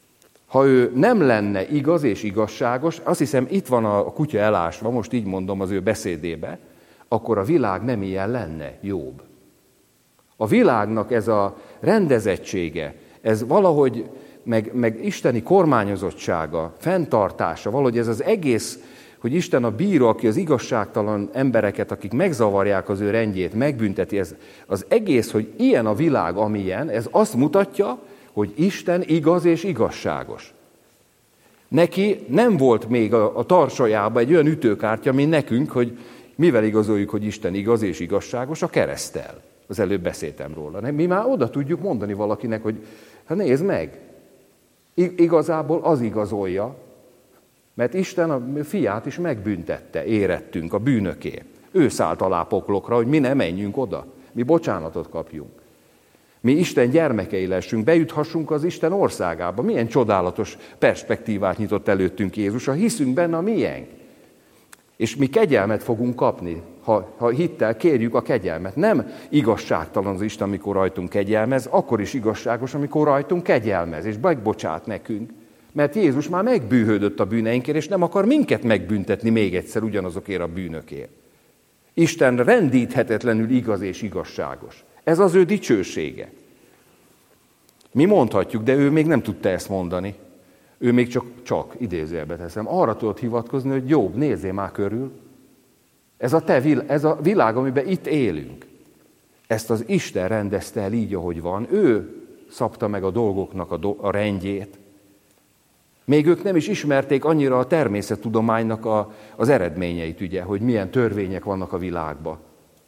Ha ő nem lenne igaz és igazságos, azt hiszem itt van a kutya elásva, most így mondom az ő beszédébe, akkor a világ nem ilyen lenne, Jobb. A világnak ez a rendezettsége, ez valahogy, meg isteni kormányozottsága, fenntartása, valahogy ez az egész, hogy Isten a bíró, aki az igazságtalan embereket, akik megzavarják az ő rendjét, megbünteti, ez az egész, hogy ilyen a világ, amilyen, ez azt mutatja, hogy Isten igaz és igazságos. Neki nem volt még a tarsajában egy olyan ütőkártya, mint nekünk, hogy mivel igazoljuk, hogy Isten igaz és igazságos, a kereszttel. Az előbb beszéltem róla. Mi már oda tudjuk mondani valakinek, hogy hát nézd meg, igazából az igazolja, mert Isten a fiát is megbüntette, érettünk a bűnökért. Ő szállt alá poklokra, hogy mi ne menjünk oda, mi bocsánatot kapjunk. Mi Isten gyermekei lessünk, bejuthassunk az Isten országába. Milyen csodálatos perspektívát nyitott előttünk Jézus, ha hiszünk benne a miénk. És mi kegyelmet fogunk kapni, ha hittel kérjük a kegyelmet. Nem igazságtalan az Isten, amikor rajtunk kegyelmez, akkor is igazságos, amikor rajtunk kegyelmez, és megbocsát nekünk. Mert Jézus már megbűhődött a bűneinkért, és nem akar minket megbüntetni még egyszer ugyanazokért a bűnökért. Isten rendíthetetlenül igaz és igazságos. Ez az ő dicsősége. Mi mondhatjuk, de ő még nem tudta ezt mondani. Ő még csak idézőjelbe teszem, arra tudott hivatkozni, hogy Jobb, nézzél már körül. Ez a világ, amiben itt élünk. Ezt az Isten rendezte el így, ahogy van. Ő szabta meg a dolgoknak a rendjét. Még ők nem is ismerték annyira a természettudománynak az eredményeit, ugye, hogy milyen törvények vannak a világban.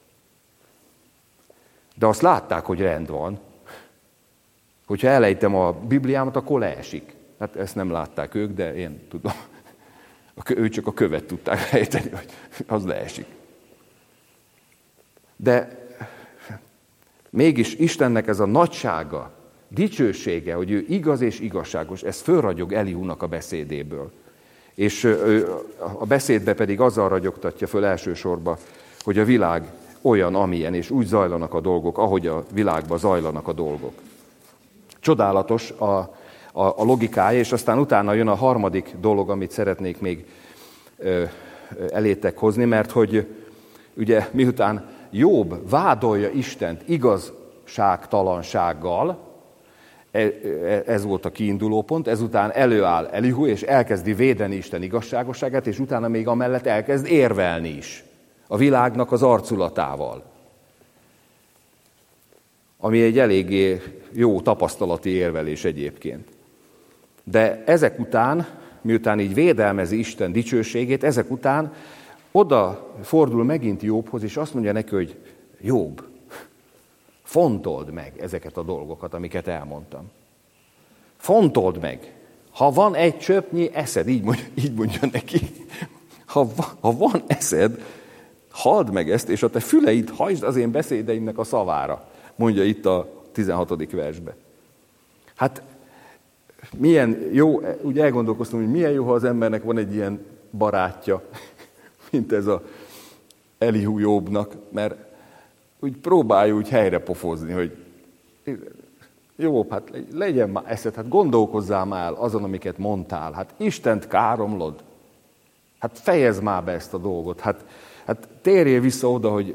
De azt látták, hogy rend van. Hogyha elejtem a Bibliámat, akkor leesik. Hát ezt nem látták ők, de én tudom. Ők csak a követ tudták lejteni, hogy az leesik. De mégis Istennek ez a nagysága, dicsősége, hogy ő igaz és igazságos, ez fölragyog Eliúnak a beszédéből. És a beszédbe pedig azzal ragyogtatja föl elsősorban, hogy a világ olyan, amilyen, és úgy zajlanak a dolgok, ahogy a világban zajlanak a dolgok. Csodálatos a logikája, és aztán utána jön a harmadik dolog, amit szeretnék még elétek hozni, mert hogy ugye miután Jobb vádolja Istent igazságtalansággal, ez volt a kiinduló pont, ezután előáll Elihu, és elkezdi védeni Isten igazságosságát, és utána még amellett elkezd érvelni is a világnak az arculatával. Ami egy eléggé jó tapasztalati érvelés egyébként. De ezek után, miután így védelmezi Isten dicsőségét, ezek után oda fordul megint Jobbhoz, és azt mondja neki, hogy Jobb, fontold meg ezeket a dolgokat, amiket elmondtam. Fontold meg. Ha van egy csöpnyi eszed, így mondja neki, ha van eszed, halld meg ezt, és a te füleid hajtsd az én beszédeimnek a szavára, mondja itt a 16. versbe. Hát milyen jó, úgy elgondolkoztam, hogy milyen jó, ha az embernek van egy ilyen barátja, mint ez a Elihu Jobbnak, mert úgy próbálja úgy helyre pofozni, hogy Jobb, hát legyen már eszed, hát gondolkozzál már azon, amiket mondtál, hát Istent káromlod, hát fejezd már be ezt a dolgot, hát térjél vissza oda, hogy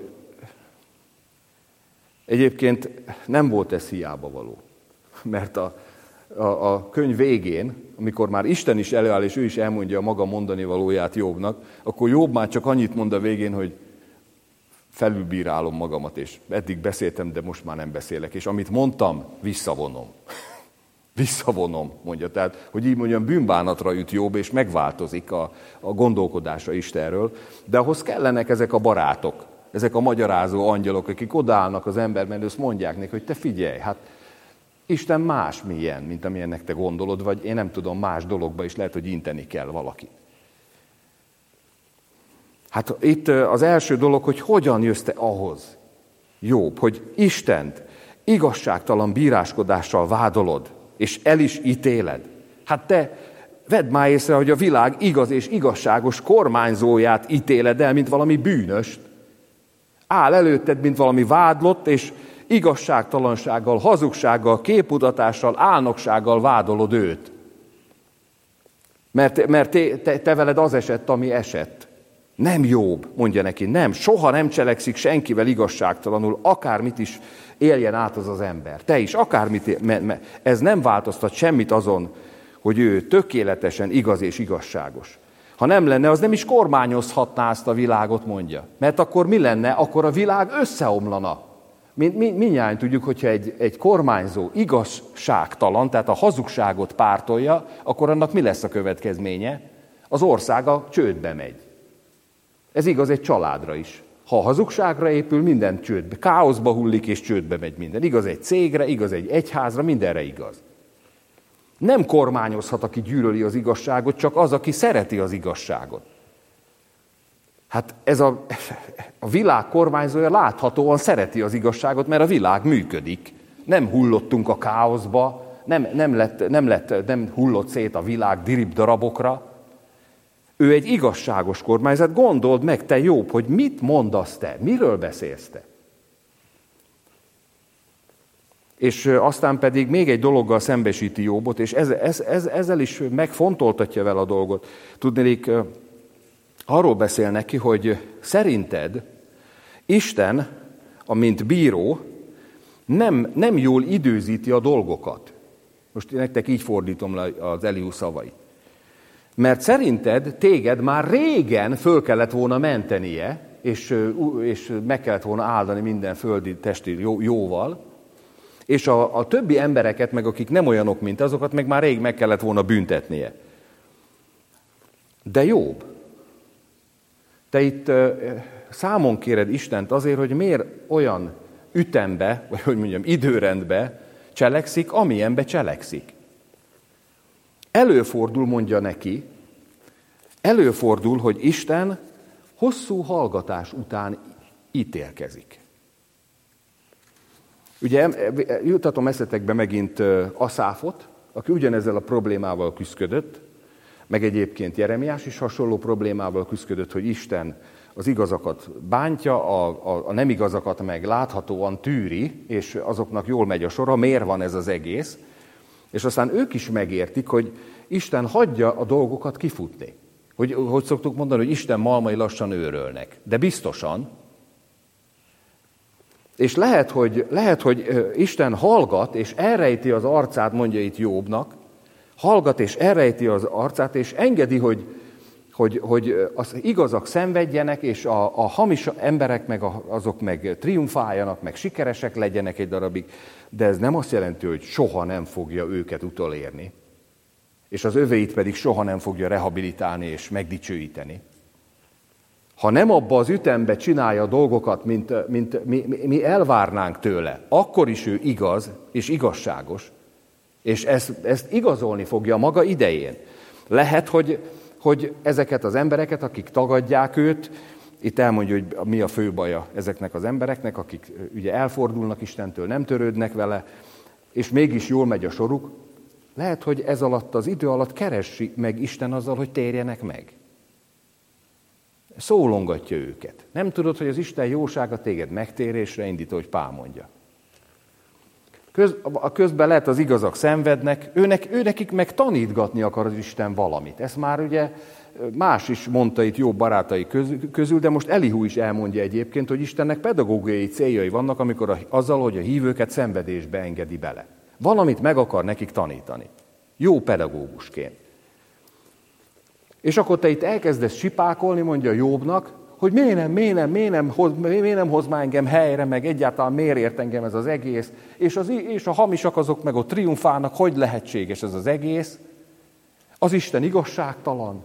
egyébként nem volt ez hiába való, mert a könyv végén, amikor már Isten is előáll, és ő is elmondja a maga mondani valóját Jobbnak, akkor Jobb már csak annyit mond a végén, hogy felülbírálom magamat, és eddig beszéltem, de most már nem beszélek, és amit mondtam, visszavonom. Visszavonom, mondja. Tehát, hogy így mondjam, bűnbánatra jut Jobb, és megváltozik a gondolkodása Istenről, de ahhoz kellenek ezek a barátok, ezek a magyarázó angyalok, akik odaállnak az ember mellé, azt mondják neki, hogy te figyelj, hát Isten más milyen, mint amilyennek te gondolod, vagy én nem tudom, más dologba is lehet, hogy inteni kell valakit. Hát itt az első dolog, hogy hogyan jössz te ahhoz, Jobb, hogy Istent igazságtalan bíráskodással vádolod, és el is ítéled. Hát te vedd már észre, hogy a világ igaz és igazságos kormányzóját ítéled el, mint valami bűnöst. Áll előtted, mint valami vádlott, és igazságtalansággal, hazugsággal, képmutatással, álnoksággal vádolod őt. Mert te veled az esett, ami esett. Nem Jobb, mondja neki, nem, soha nem cselekszik senkivel igazságtalanul, akármit is éljen át az ember. Te is, akármit, ez nem változtat semmit azon, hogy ő tökéletesen igaz és igazságos. Ha nem lenne, az nem is kormányozhatná ezt a világot, mondja. Mert akkor mi lenne? Akkor a világ összeomlana. Mindnyáján tudjuk, hogyha egy kormányzó igazságtalan, tehát a hazugságot pártolja, akkor annak mi lesz a következménye? Az országa csődbe megy. Ez igaz egy családra is. Ha a hazugságra épül, minden csődbe, káoszba hullik és csődbe megy minden. Igaz egy cégre, igaz egy egyházra, mindenre igaz. Nem kormányozhat, aki gyűlöli az igazságot, csak az, aki szereti az igazságot. Hát ez a világ kormányzója láthatóan szereti az igazságot, mert a világ működik. Nem hullottunk a káoszba, nem hullott szét a világ dirib-darabokra. Ő egy igazságos kormányzat. Gondold meg, te Jobb, hogy mit mondasz te, miről beszélsz te. És aztán pedig még egy dologgal szembesíti Jobbot, és ezzel is megfontoltatja vele a dolgot. Tudnék, arról beszél neki, hogy szerinted Isten, amint bíró, nem jól időzíti a dolgokat. Most nektek így fordítom le az Elihu szavait. Mert szerinted téged már régen föl kellett volna mentenie, és meg kellett volna áldani minden földi testi jóval, és a többi embereket, meg akik nem olyanok, mint azokat, meg már rég meg kellett volna büntetnie. De Jobb, te itt számon kéred Istent azért, hogy miért olyan ütembe, vagy hogy mondjam, időrendbe cselekszik, amilyenbe cselekszik. Előfordul, mondja neki, előfordul, hogy Isten hosszú hallgatás után ítélkezik. Ugye jutatom eszetekbe megint Aszáfot, aki ugyanezzel a problémával küszködött, meg egyébként Jeremiás is hasonló problémával küszködött, hogy Isten az igazakat bántja, a nem igazakat meg láthatóan tűri, és azoknak jól megy a sora, miért van ez az egész. És aztán ők is megértik, hogy Isten hagyja a dolgokat kifutni. Hogy szoktuk mondani, hogy Isten malmai lassan őrölnek, de biztosan. És lehet, hogy Isten hallgat, és elrejti az arcát, mondja itt Jobbnak, hallgat és elrejti az arcát, és engedi, hogy az igazak szenvedjenek, és a hamis emberek azok meg triumfáljanak, meg sikeresek legyenek egy darabig, de ez nem azt jelenti, hogy soha nem fogja őket utolérni, és az övéit pedig soha nem fogja rehabilitálni és megdicsőíteni. Ha nem abba az ütembe csinálja a dolgokat, mint mi elvárnánk tőle, akkor is ő igaz és igazságos, és ezt igazolni fogja maga idején. Lehet, hogy ezeket az embereket, akik tagadják őt, itt elmondja, hogy mi a fő baja ezeknek az embereknek, akik ugye elfordulnak Istentől, nem törődnek vele, és mégis jól megy a soruk, lehet, hogy ez alatt az idő alatt keresi meg Isten azzal, hogy térjenek meg. Szólongatja őket. Nem tudod, hogy az Isten jósága téged megtérésre indít, hogy Pál mondja. Közben lehet az igazak szenvednek, őnekik meg tanítgatni akar az Isten valamit. Ezt már ugye más is mondta itt Jobb barátai közül, de most Elihu is elmondja egyébként, hogy Istennek pedagógiai céljai vannak, amikor azzal, hogy a hívőket szenvedésbe engedi bele. Valamit meg akar nekik tanítani. Jó pedagógusként. És akkor te itt elkezdesz sipákolni, mondja Jobbnak, hogy miért nem hoz már engem helyre, meg egyáltalán miért ért engem ez az egész, és a hamisak azok meg ott triumfálnak, hogy lehetséges ez az egész, az Isten igazságtalan.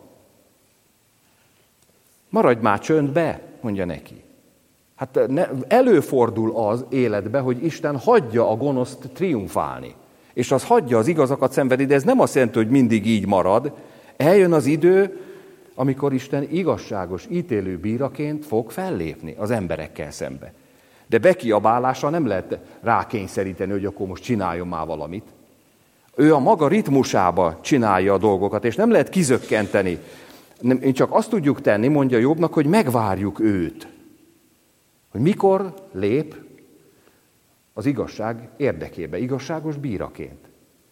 Maradj már csöndbe, mondja neki. Hát előfordul az életbe, hogy Isten hagyja a gonoszt triumfálni, és az hagyja az igazakat szenvedni, de ez nem azt jelenti, hogy mindig így marad. Eljön az idő, amikor Isten igazságos ítélő bíraként fog fellépni az emberekkel szembe. De bekiabálással nem lehet rákényszeríteni, hogy akkor most csináljon már valamit. Ő a maga ritmusába csinálja a dolgokat, és nem lehet kizökkenteni. Én csak azt tudjuk tenni, mondja Jobbnak, hogy megvárjuk őt. Hogy mikor lép az igazság érdekébe, igazságos bíraként.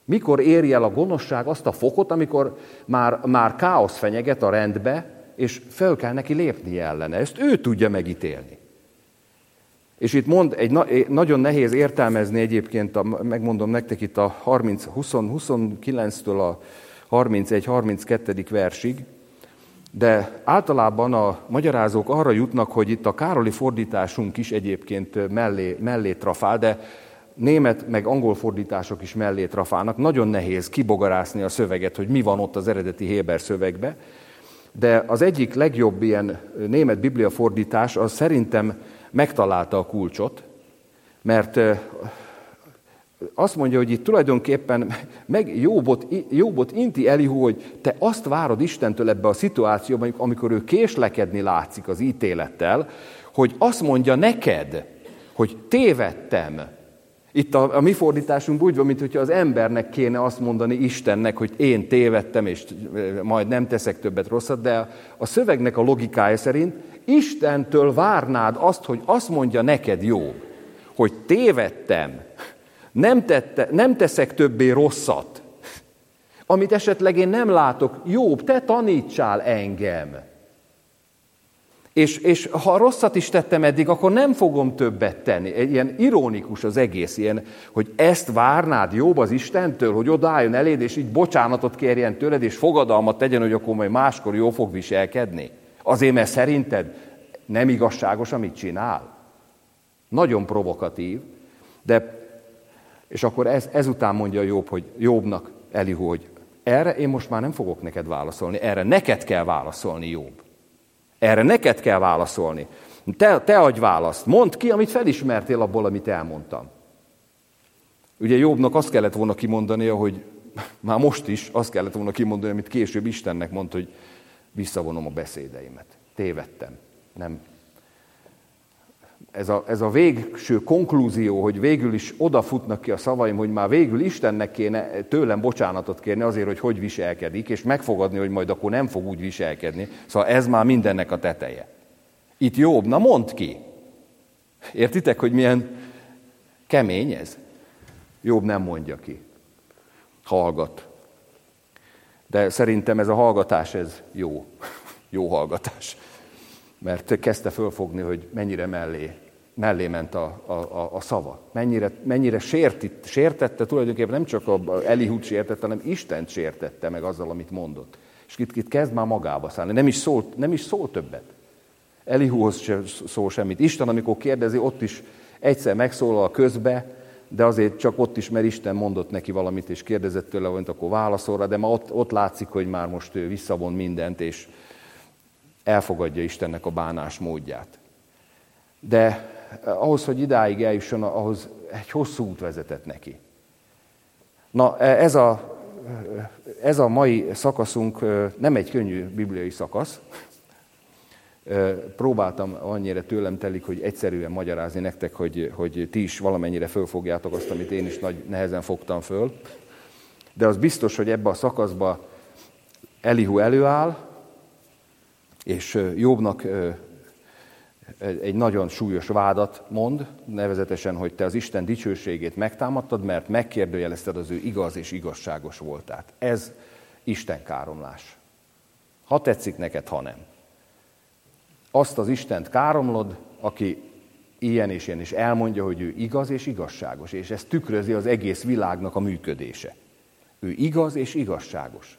Mikor éri el a gonoszság azt a fokot, amikor már káosz fenyeget a rendbe, és föl kell neki lépni ellene. Ezt ő tudja megítélni. És itt nagyon nehéz értelmezni egyébként, megmondom nektek itt a 29-től a 31-32. versig, de általában a magyarázók arra jutnak, hogy itt a Károli fordításunk is egyébként mellé trafál, de német meg angol fordítások is mellé trafálnak. Nagyon nehéz kibogarászni a szöveget, hogy mi van ott az eredeti héber szövegbe. De az egyik legjobb ilyen német bibliafordítás az szerintem megtalálta a kulcsot, mert azt mondja, hogy itt tulajdonképpen meg Jóbot inti Elihu, hogy te azt várod Istentől ebbe a szituációban, amikor ő késlekedni látszik az ítélettel, hogy azt mondja neked, hogy tévedtem. Itt a mi fordításunk úgy van, mintha az embernek kéne azt mondani Istennek, hogy én tévedtem, és majd nem teszek többet rosszat, de a szövegnek a logikája szerint Istentől várnád azt, hogy azt mondja neked Jobb, hogy tévedtem, nem teszek többé rosszat, amit esetleg én nem látok. Jobb, te tanítsál engem. És ha rosszat is tettem eddig, akkor nem fogom többet tenni. Ilyen ironikus az egész, ilyen, hogy ezt várnád Jobb az Istentől, hogy odaálljon eléd, és így bocsánatot kérjen tőled, és fogadalmat tegyen, hogy akkor majd máskor jól fog viselkedni. Azért, mert szerinted nem igazságos, amit csinál. Nagyon provokatív, és akkor ezután mondja Jobbnak Elihu, hogy erre én most már nem fogok neked válaszolni, erre neked kell válaszolni, Jobb. Erre neked kell válaszolni. Te adj választ. Mondd ki, amit felismertél abból, amit elmondtam. Ugye Jobbnak azt kellett volna kimondania, hogy már most is azt kellett volna kimondani, amit később Istennek mondta, hogy visszavonom a beszédeimet. Tévedtem. Nem. Ez a végső konklúzió, hogy végül is odafutnak ki a szavaim, hogy már végül Istennek kéne tőlem bocsánatot kérni azért, hogy viselkedik, és megfogadni, hogy majd akkor nem fog úgy viselkedni. Szóval ez már mindennek a teteje. Itt Jobb, na mondd ki! Értitek, hogy milyen kemény ez? Jobb nem mondja ki. Hallgat. De szerintem ez a hallgatás, ez jó. Jó hallgatás. Mert kezdte fölfogni, hogy mennyire mellé ment a szava. Mennyire sértette, tulajdonképpen nem csak Elihut sértette, hanem Istent sértette meg azzal, amit mondott. És itt kezd már magába szállni. Nem is szól többet. Elihuhoz sem szól semmit. Isten, amikor kérdezi, ott is egyszer megszólal közbe, de azért csak ott is, mert Isten mondott neki valamit, és kérdezett tőle, hogy akkor válaszol rá, de ma ott látszik, hogy már most ő visszavon mindent, és elfogadja Istennek a bánás módját. De ahhoz, hogy idáig eljusson, ahhoz egy hosszú út vezetett neki. Na, ez a mai szakaszunk nem egy könnyű bibliai szakasz. Próbáltam, annyira tőlem telik, hogy egyszerűen magyarázni nektek, hogy ti is valamennyire fölfogjátok azt, amit én is nagy nehezen fogtam föl. De az biztos, hogy ebbe a szakaszba Elihu előáll, és Jobbnak egy nagyon súlyos vádat mond, nevezetesen, hogy te az Isten dicsőségét megtámadtad, mert megkérdőjelezted az ő igaz és igazságos voltát. Ez Isten káromlás. Ha tetszik neked, ha nem. Azt az Istent káromlod, aki ilyen és ilyen is elmondja, hogy ő igaz és igazságos, és ez tükrözi az egész világnak a működése. Ő igaz és igazságos.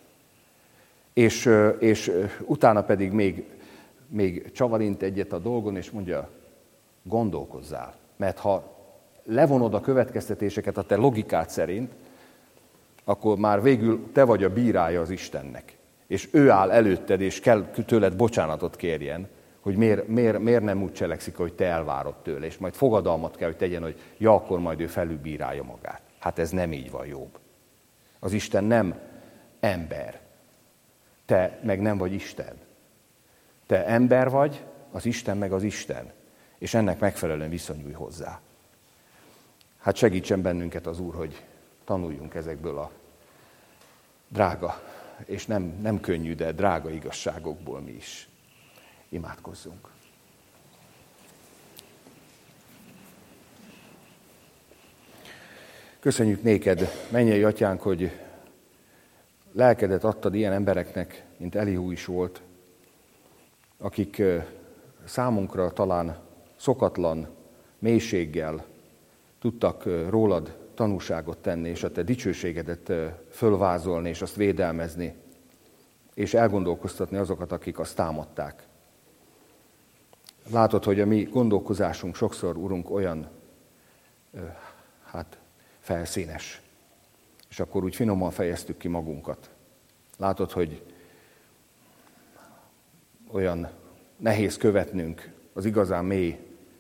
És utána pedig még csavarint egyet a dolgon, és mondja, gondolkozzál. Mert ha levonod a következtetéseket a te logikád szerint, akkor már végül te vagy a bírája az Istennek. És ő áll előtted, és kell tőled bocsánatot kérjen, hogy miért nem úgy cselekszik, hogy te elvárod tőle, és majd fogadalmat kell, hogy tegyen, hogy ja, akkor majd ő felülbírálja magát. Hát ez nem így van, Jobb. Az Isten nem ember. Te meg nem vagy Isten. Te ember vagy, az Isten meg az Isten. És ennek megfelelően viszonyulj hozzá. Hát segítsen bennünket az Úr, hogy tanuljunk ezekből a drága, és nem könnyű, de drága igazságokból mi is. Imádkozzunk. Köszönjük néked, mennyei atyánk, hogy lelkedet adtad ilyen embereknek, mint Elihu is volt, akik számunkra talán szokatlan mélységgel tudtak rólad tanúságot tenni, és a te dicsőségedet fölvázolni, és azt védelmezni, és elgondolkoztatni azokat, akik azt támadták. Látod, hogy a mi gondolkozásunk sokszor, Urunk, olyan felszínes, és akkor úgy finoman fejeztük ki magunkat. Látod, hogy olyan nehéz követnünk az igazán mély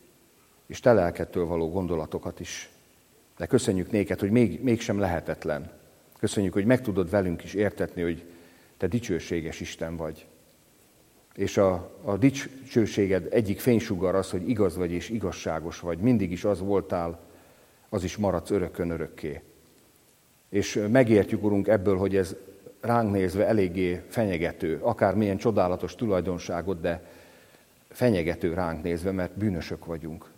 és te lelkedtől való gondolatokat is. De köszönjük néked, hogy mégsem lehetetlen. Köszönjük, hogy meg tudod velünk is értetni, hogy te dicsőséges Isten vagy. És a dicsőséged egyik fénysugar az, hogy igaz vagy és igazságos vagy. Mindig is az voltál, az is maradsz örökön örökké. És megértjük, Urunk, ebből, hogy ez ránk nézve eléggé fenyegető, akármilyen csodálatos tulajdonságot, de fenyegető ránk nézve, mert bűnösök vagyunk.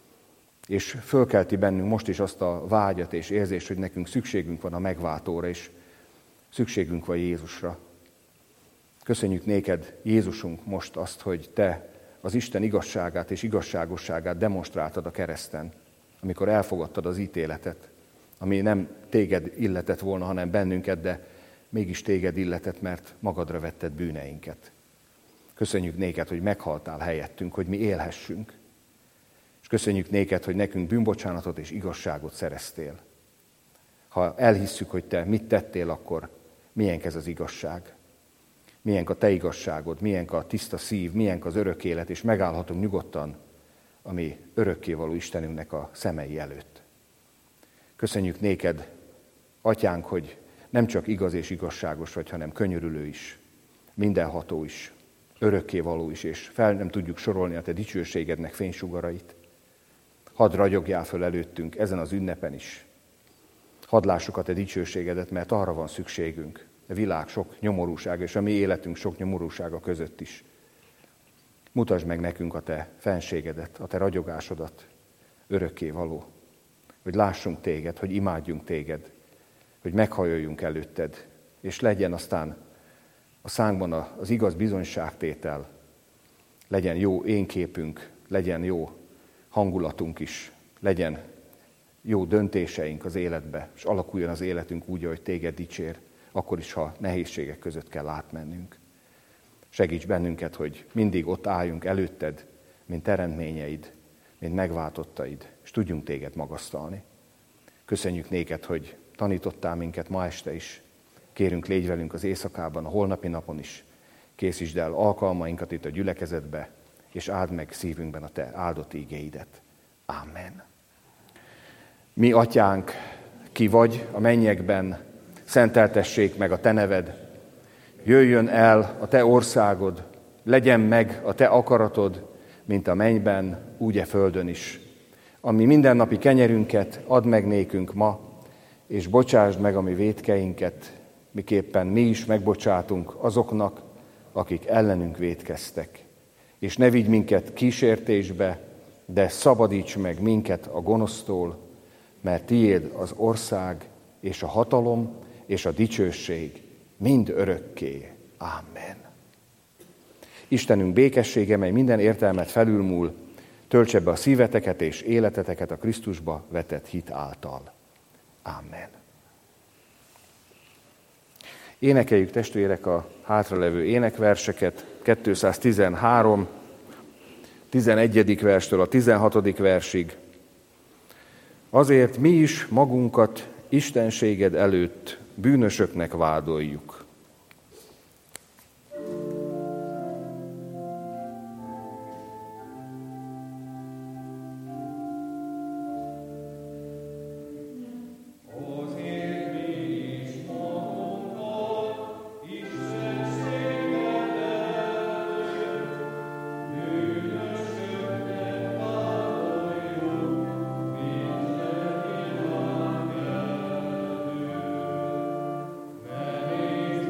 És fölkelti bennünk most is azt a vágyat és érzést, hogy nekünk szükségünk van a megváltóra, és szükségünk van Jézusra. Köszönjük néked, Jézusunk, most azt, hogy te az Isten igazságát és igazságosságát demonstráltad a kereszten, amikor elfogadtad az ítéletet, ami nem téged illetett volna, hanem bennünket, de mégis téged illetett, mert magadra vetted bűneinket. Köszönjük néked, hogy meghaltál helyettünk, hogy mi élhessünk. És köszönjük néked, hogy nekünk bűnbocsánatot és igazságot szereztél. Ha elhisszük, hogy te mit tettél, akkor milyenk ez az igazság? Milyenk a te igazságod, milyenk a tiszta szív, milyenk az örök élet, és megállhatunk nyugodtan a mi örökkévaló Istenünknek a szemei előtt. Köszönjük néked, atyánk, hogy nem csak igaz és igazságos vagy, hanem könyörülő is, mindenható is, örökkévaló is, és fel nem tudjuk sorolni a te dicsőségednek fénysugarait. Hadd ragyogjál föl előttünk ezen az ünnepen is. Hadd lássuk a te dicsőségedet, mert arra van szükségünk. A világ sok nyomorúsága és a mi életünk sok nyomorúsága között is. Mutasd meg nekünk a te fenségedet, a te ragyogásodat, örökkévaló, hogy lássunk téged, hogy imádjunk téged, hogy meghajoljunk előtted, és legyen aztán a szánkban az igaz bizonyságtétel, legyen jó énképünk, legyen jó hangulatunk is, legyen jó döntéseink az életbe, és alakuljon az életünk úgy, ahogy téged dicsér, akkor is, ha nehézségek között kell átmennünk. Segíts bennünket, hogy mindig ott álljunk előtted, mint teremtményeid, mint megváltottaid, és tudjunk téged magasztalni. Köszönjük néked, hogy tanítottál minket ma este is. Kérünk, légy velünk az éjszakában, a holnapi napon is. Készítsd el alkalmainkat itt a gyülekezetbe, és áld meg szívünkben a te áldott ígéidet. Amen. Mi atyánk, ki vagy a mennyekben, szenteltessék meg a te neved. Jöjjön el a te országod, legyen meg a te akaratod, mint a mennyben, úgy a földön is. Ami mindennapi kenyerünket add meg nékünk ma, és bocsásd meg a mi vétkeinket, miképpen mi is megbocsátunk azoknak, akik ellenünk vétkeztek. És ne vigy minket kísértésbe, de szabadíts meg minket a gonosztól, mert tiéd az ország, és a hatalom, és a dicsőség mind örökké. Amen. Istenünk békessége, mely minden értelmet felülmúl, töltse be a szíveteket és életeteket a Krisztusba vetett hit által. Amen. Énekeljük, testvérek, a hátralevő énekverseket, 213, 11. verstől a 16. versig. Azért mi is magunkat istenséged előtt bűnösöknek vádoljuk. Amen.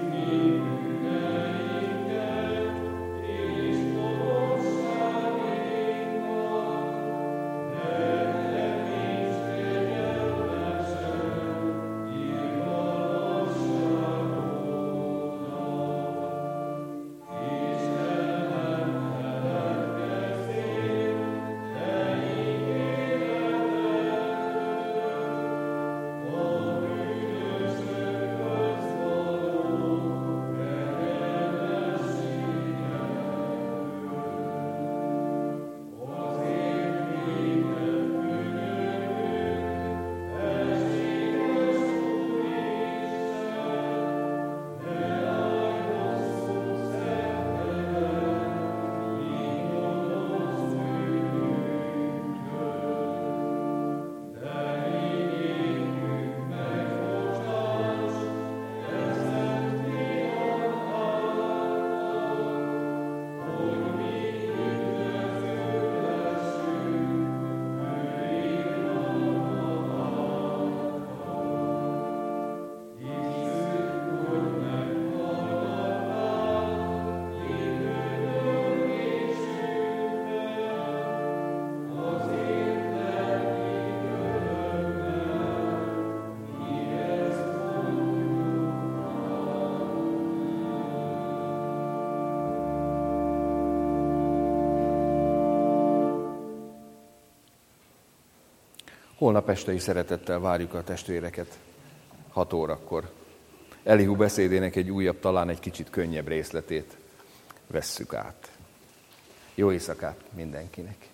Holnap este is szeretettel várjuk a testvéreket 6 órakor. Elihu beszédének egy újabb, talán egy kicsit könnyebb részletét vesszük át. Jó éjszakát mindenkinek!